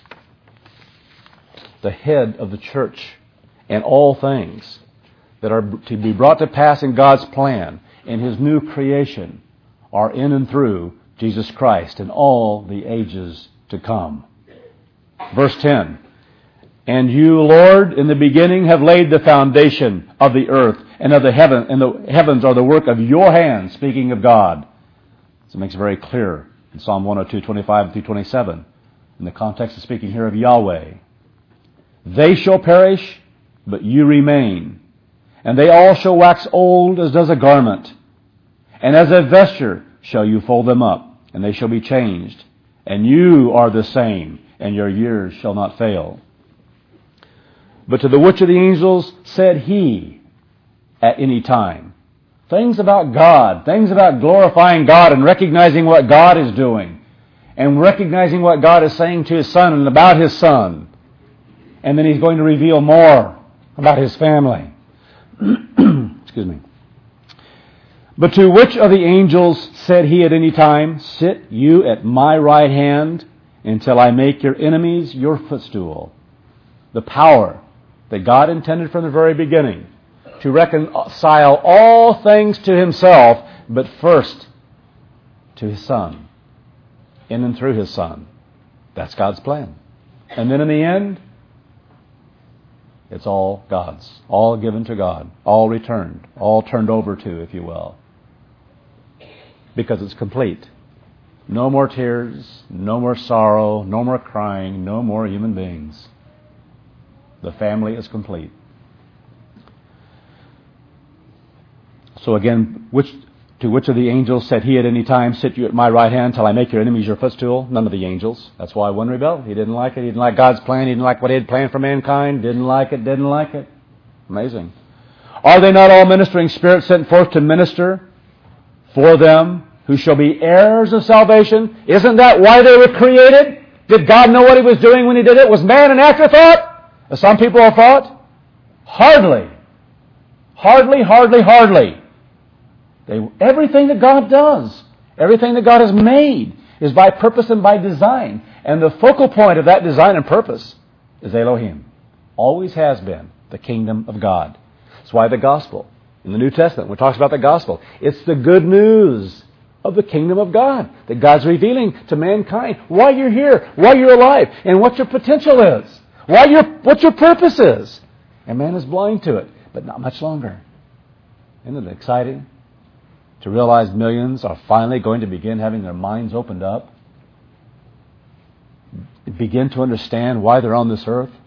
The head of the church and all things that are to be brought to pass in God's plan in His new creation are in and through Jesus Christ in all the ages to come. Verse 10, and you, Lord, in the beginning have laid the foundation of the earth and of the heaven, and the heavens are the work of your hands, speaking of God. So it makes it very clear in Psalm 102, 25 through 27, in the context of speaking here of Yahweh. They shall perish, but you remain, and they all shall wax old as does a garment, and as a vesture shall you fold them up, and they shall be changed, and you are the same, and your years shall not fail. But to the which of the angels said He at any time? Things about God, things about glorifying God and recognizing what God is doing, and recognizing what God is saying to His Son and about His Son. And then He's going to reveal more about His family. Excuse me. But to which of the angels said He at any time, sit you at my right hand until I make your enemies your footstool? The power that God intended from the very beginning to reconcile all things to Himself, but first to His Son, in and through His Son. That's God's plan. And then in the end, it's all God's, all given to God, all returned, all turned over to, if you will. Because it's complete. No more tears, no more sorrow, no more crying, no more human beings. The family is complete. So again, to which of the angels said He at any time, sit you at my right hand till I make your enemies your footstool? None of the angels. That's why one rebelled. He didn't like it. He didn't like God's plan. He didn't like what He had planned for mankind. Didn't like it. Amazing. Are they not all ministering spirits sent forth to minister for them who shall be heirs of salvation? Isn't that why they were created? Did God know what He was doing when He did it? Was man an afterthought? As some people have thought? Hardly. Everything that God does, everything that God has made, is by purpose and by design. And the focal point of that design and purpose is Elohim. Always has been the kingdom of God. That's why the gospel, in the New Testament, when it talks about the gospel, it's the good news of the kingdom of God that God's revealing to mankind. Why you're here, why you're alive, and what your potential is. What your purpose is. And man is blind to it, but not much longer. Isn't it exciting to realize millions are finally going to begin having their minds opened up, begin to understand why they're on this earth?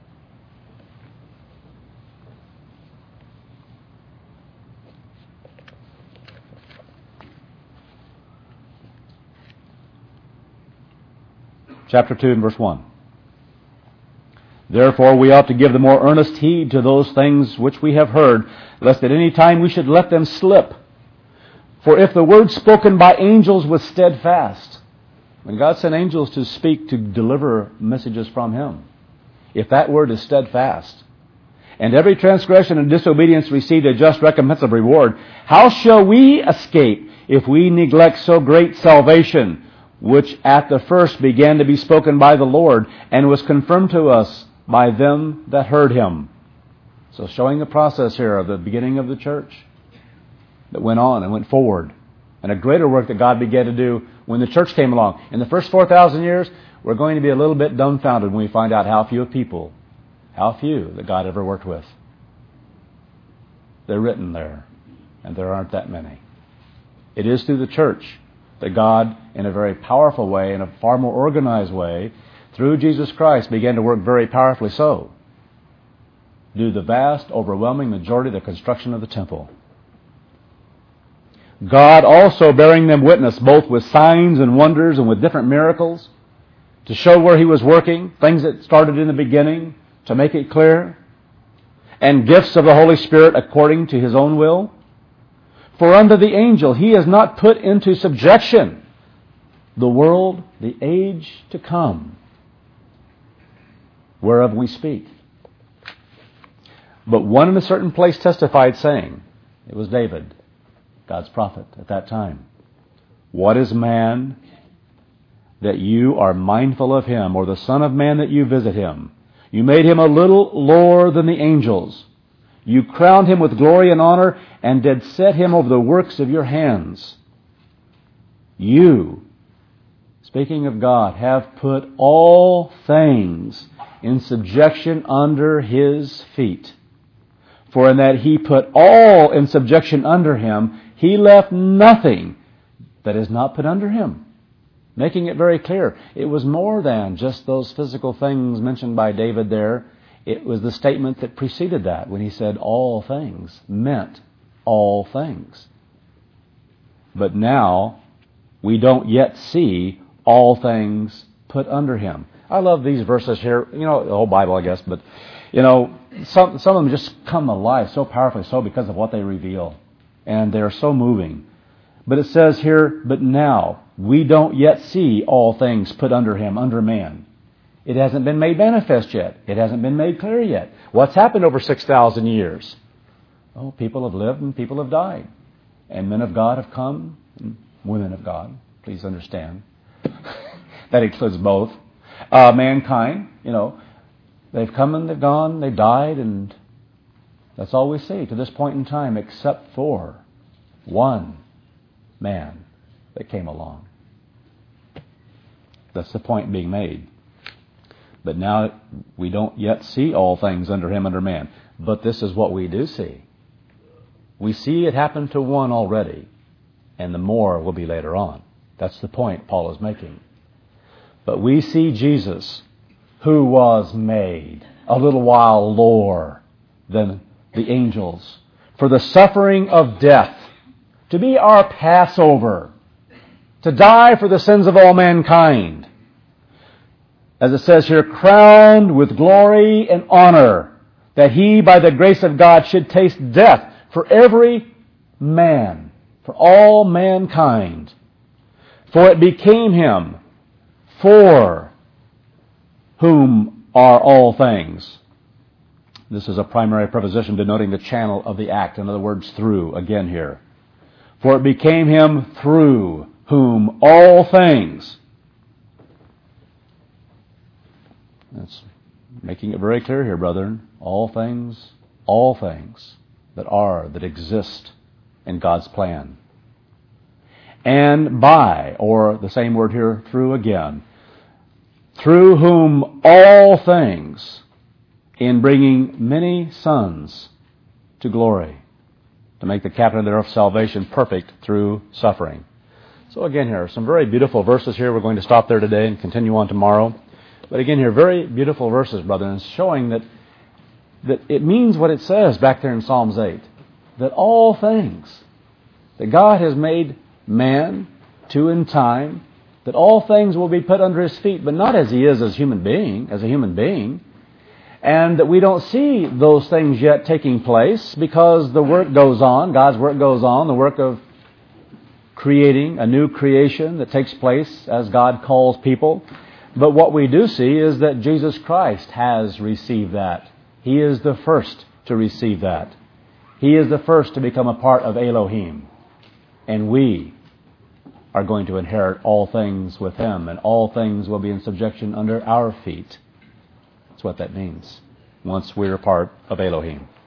Chapter 2 and verse 1. Therefore we ought to give the more earnest heed to those things which we have heard, lest at any time we should let them slip. For if the word spoken by angels was steadfast, when God sent angels to speak, to deliver messages from Him, if that word is steadfast, and every transgression and disobedience received a just recompense of reward, how shall we escape if we neglect so great salvation, which at the first began to be spoken by the Lord, and was confirmed to us by them that heard Him? So showing the process here of the beginning of the church that went on and went forward, and a greater work that God began to do when the church came along. In the first 4,000 years, we're going to be a little bit dumbfounded when we find out how few that God ever worked with. They're written there, and there aren't that many. It is through the church that God, in a very powerful way, in a far more organized way, through Jesus Christ, began to work very powerfully so, do the vast, overwhelming majority of the construction of the temple. God also bearing them witness, both with signs and wonders and with different miracles, to show where He was working, things that started in the beginning, to make it clear, and gifts of the Holy Spirit according to His own will. For unto the angel He has not put into subjection the world, the age to come, whereof we speak. But one in a certain place testified, saying, it was David, God's prophet at that time, what is man that you are mindful of him, or the Son of Man that you visit him? You made him a little lower than the angels. You crowned him with glory and honor, and did set him over the works of your hands. You, speaking of God, have put all things in subjection under His feet. For in that He put all in subjection under Him, He left nothing that is not put under Him. Making it very clear, it was more than just those physical things mentioned by David there. It was the statement that preceded that when he said all things, meant all things. But now, we don't yet see all things put under Him. I love these verses here, the whole Bible, I guess, but, some of them just come alive so powerfully so because of what they reveal. And they're so moving. But it says here, but now, we don't yet see all things put under Him, under man. It hasn't been made manifest yet. It hasn't been made clear yet. What's happened over 6,000 years? Oh, people have lived and people have died. And men of God have come, and women of God, please understand. That includes both. Mankind, they've come and they've gone, they've died, and that's all we see to this point in time, except for one man that came along. That's the point being made. But now we don't yet see all things under Him, under man. But this is what we do see. We see it happen to one already, and the more will be later on. That's the point Paul is making. But we see Jesus, who was made a little while lower than the angels, for the suffering of death, to be our Passover, to die for the sins of all mankind. As it says here, crowned with glory and honor, that He, by the grace of God, should taste death for every man, for all mankind. For it became Him, for whom are all things. This is a primary preposition denoting the channel of the act. In other words, through, again here. For it became Him through whom all things. That's making it very clear here, brethren. All things that exist in God's plan. And by, or the same word here, through again, through whom all things, in bringing many sons to glory, to make the captain of their salvation perfect through suffering. So again here, some very beautiful verses here. We're going to stop there today and continue on tomorrow. But again here, very beautiful verses, brethren, showing that it means what it says back there in Psalms 8. That all things, that God has made man to in time, that all things will be put under His feet, but not as He is as a human being, and that we don't see those things yet taking place because the work goes on, God's work goes on, the work of creating a new creation that takes place as God calls people. But what we do see is that Jesus Christ has received that. He is the first to receive that. He is the first to become a part of Elohim. And we are going to inherit all things with Him, and all things will be in subjection under our feet. That's what that means, once we're a part of Elohim.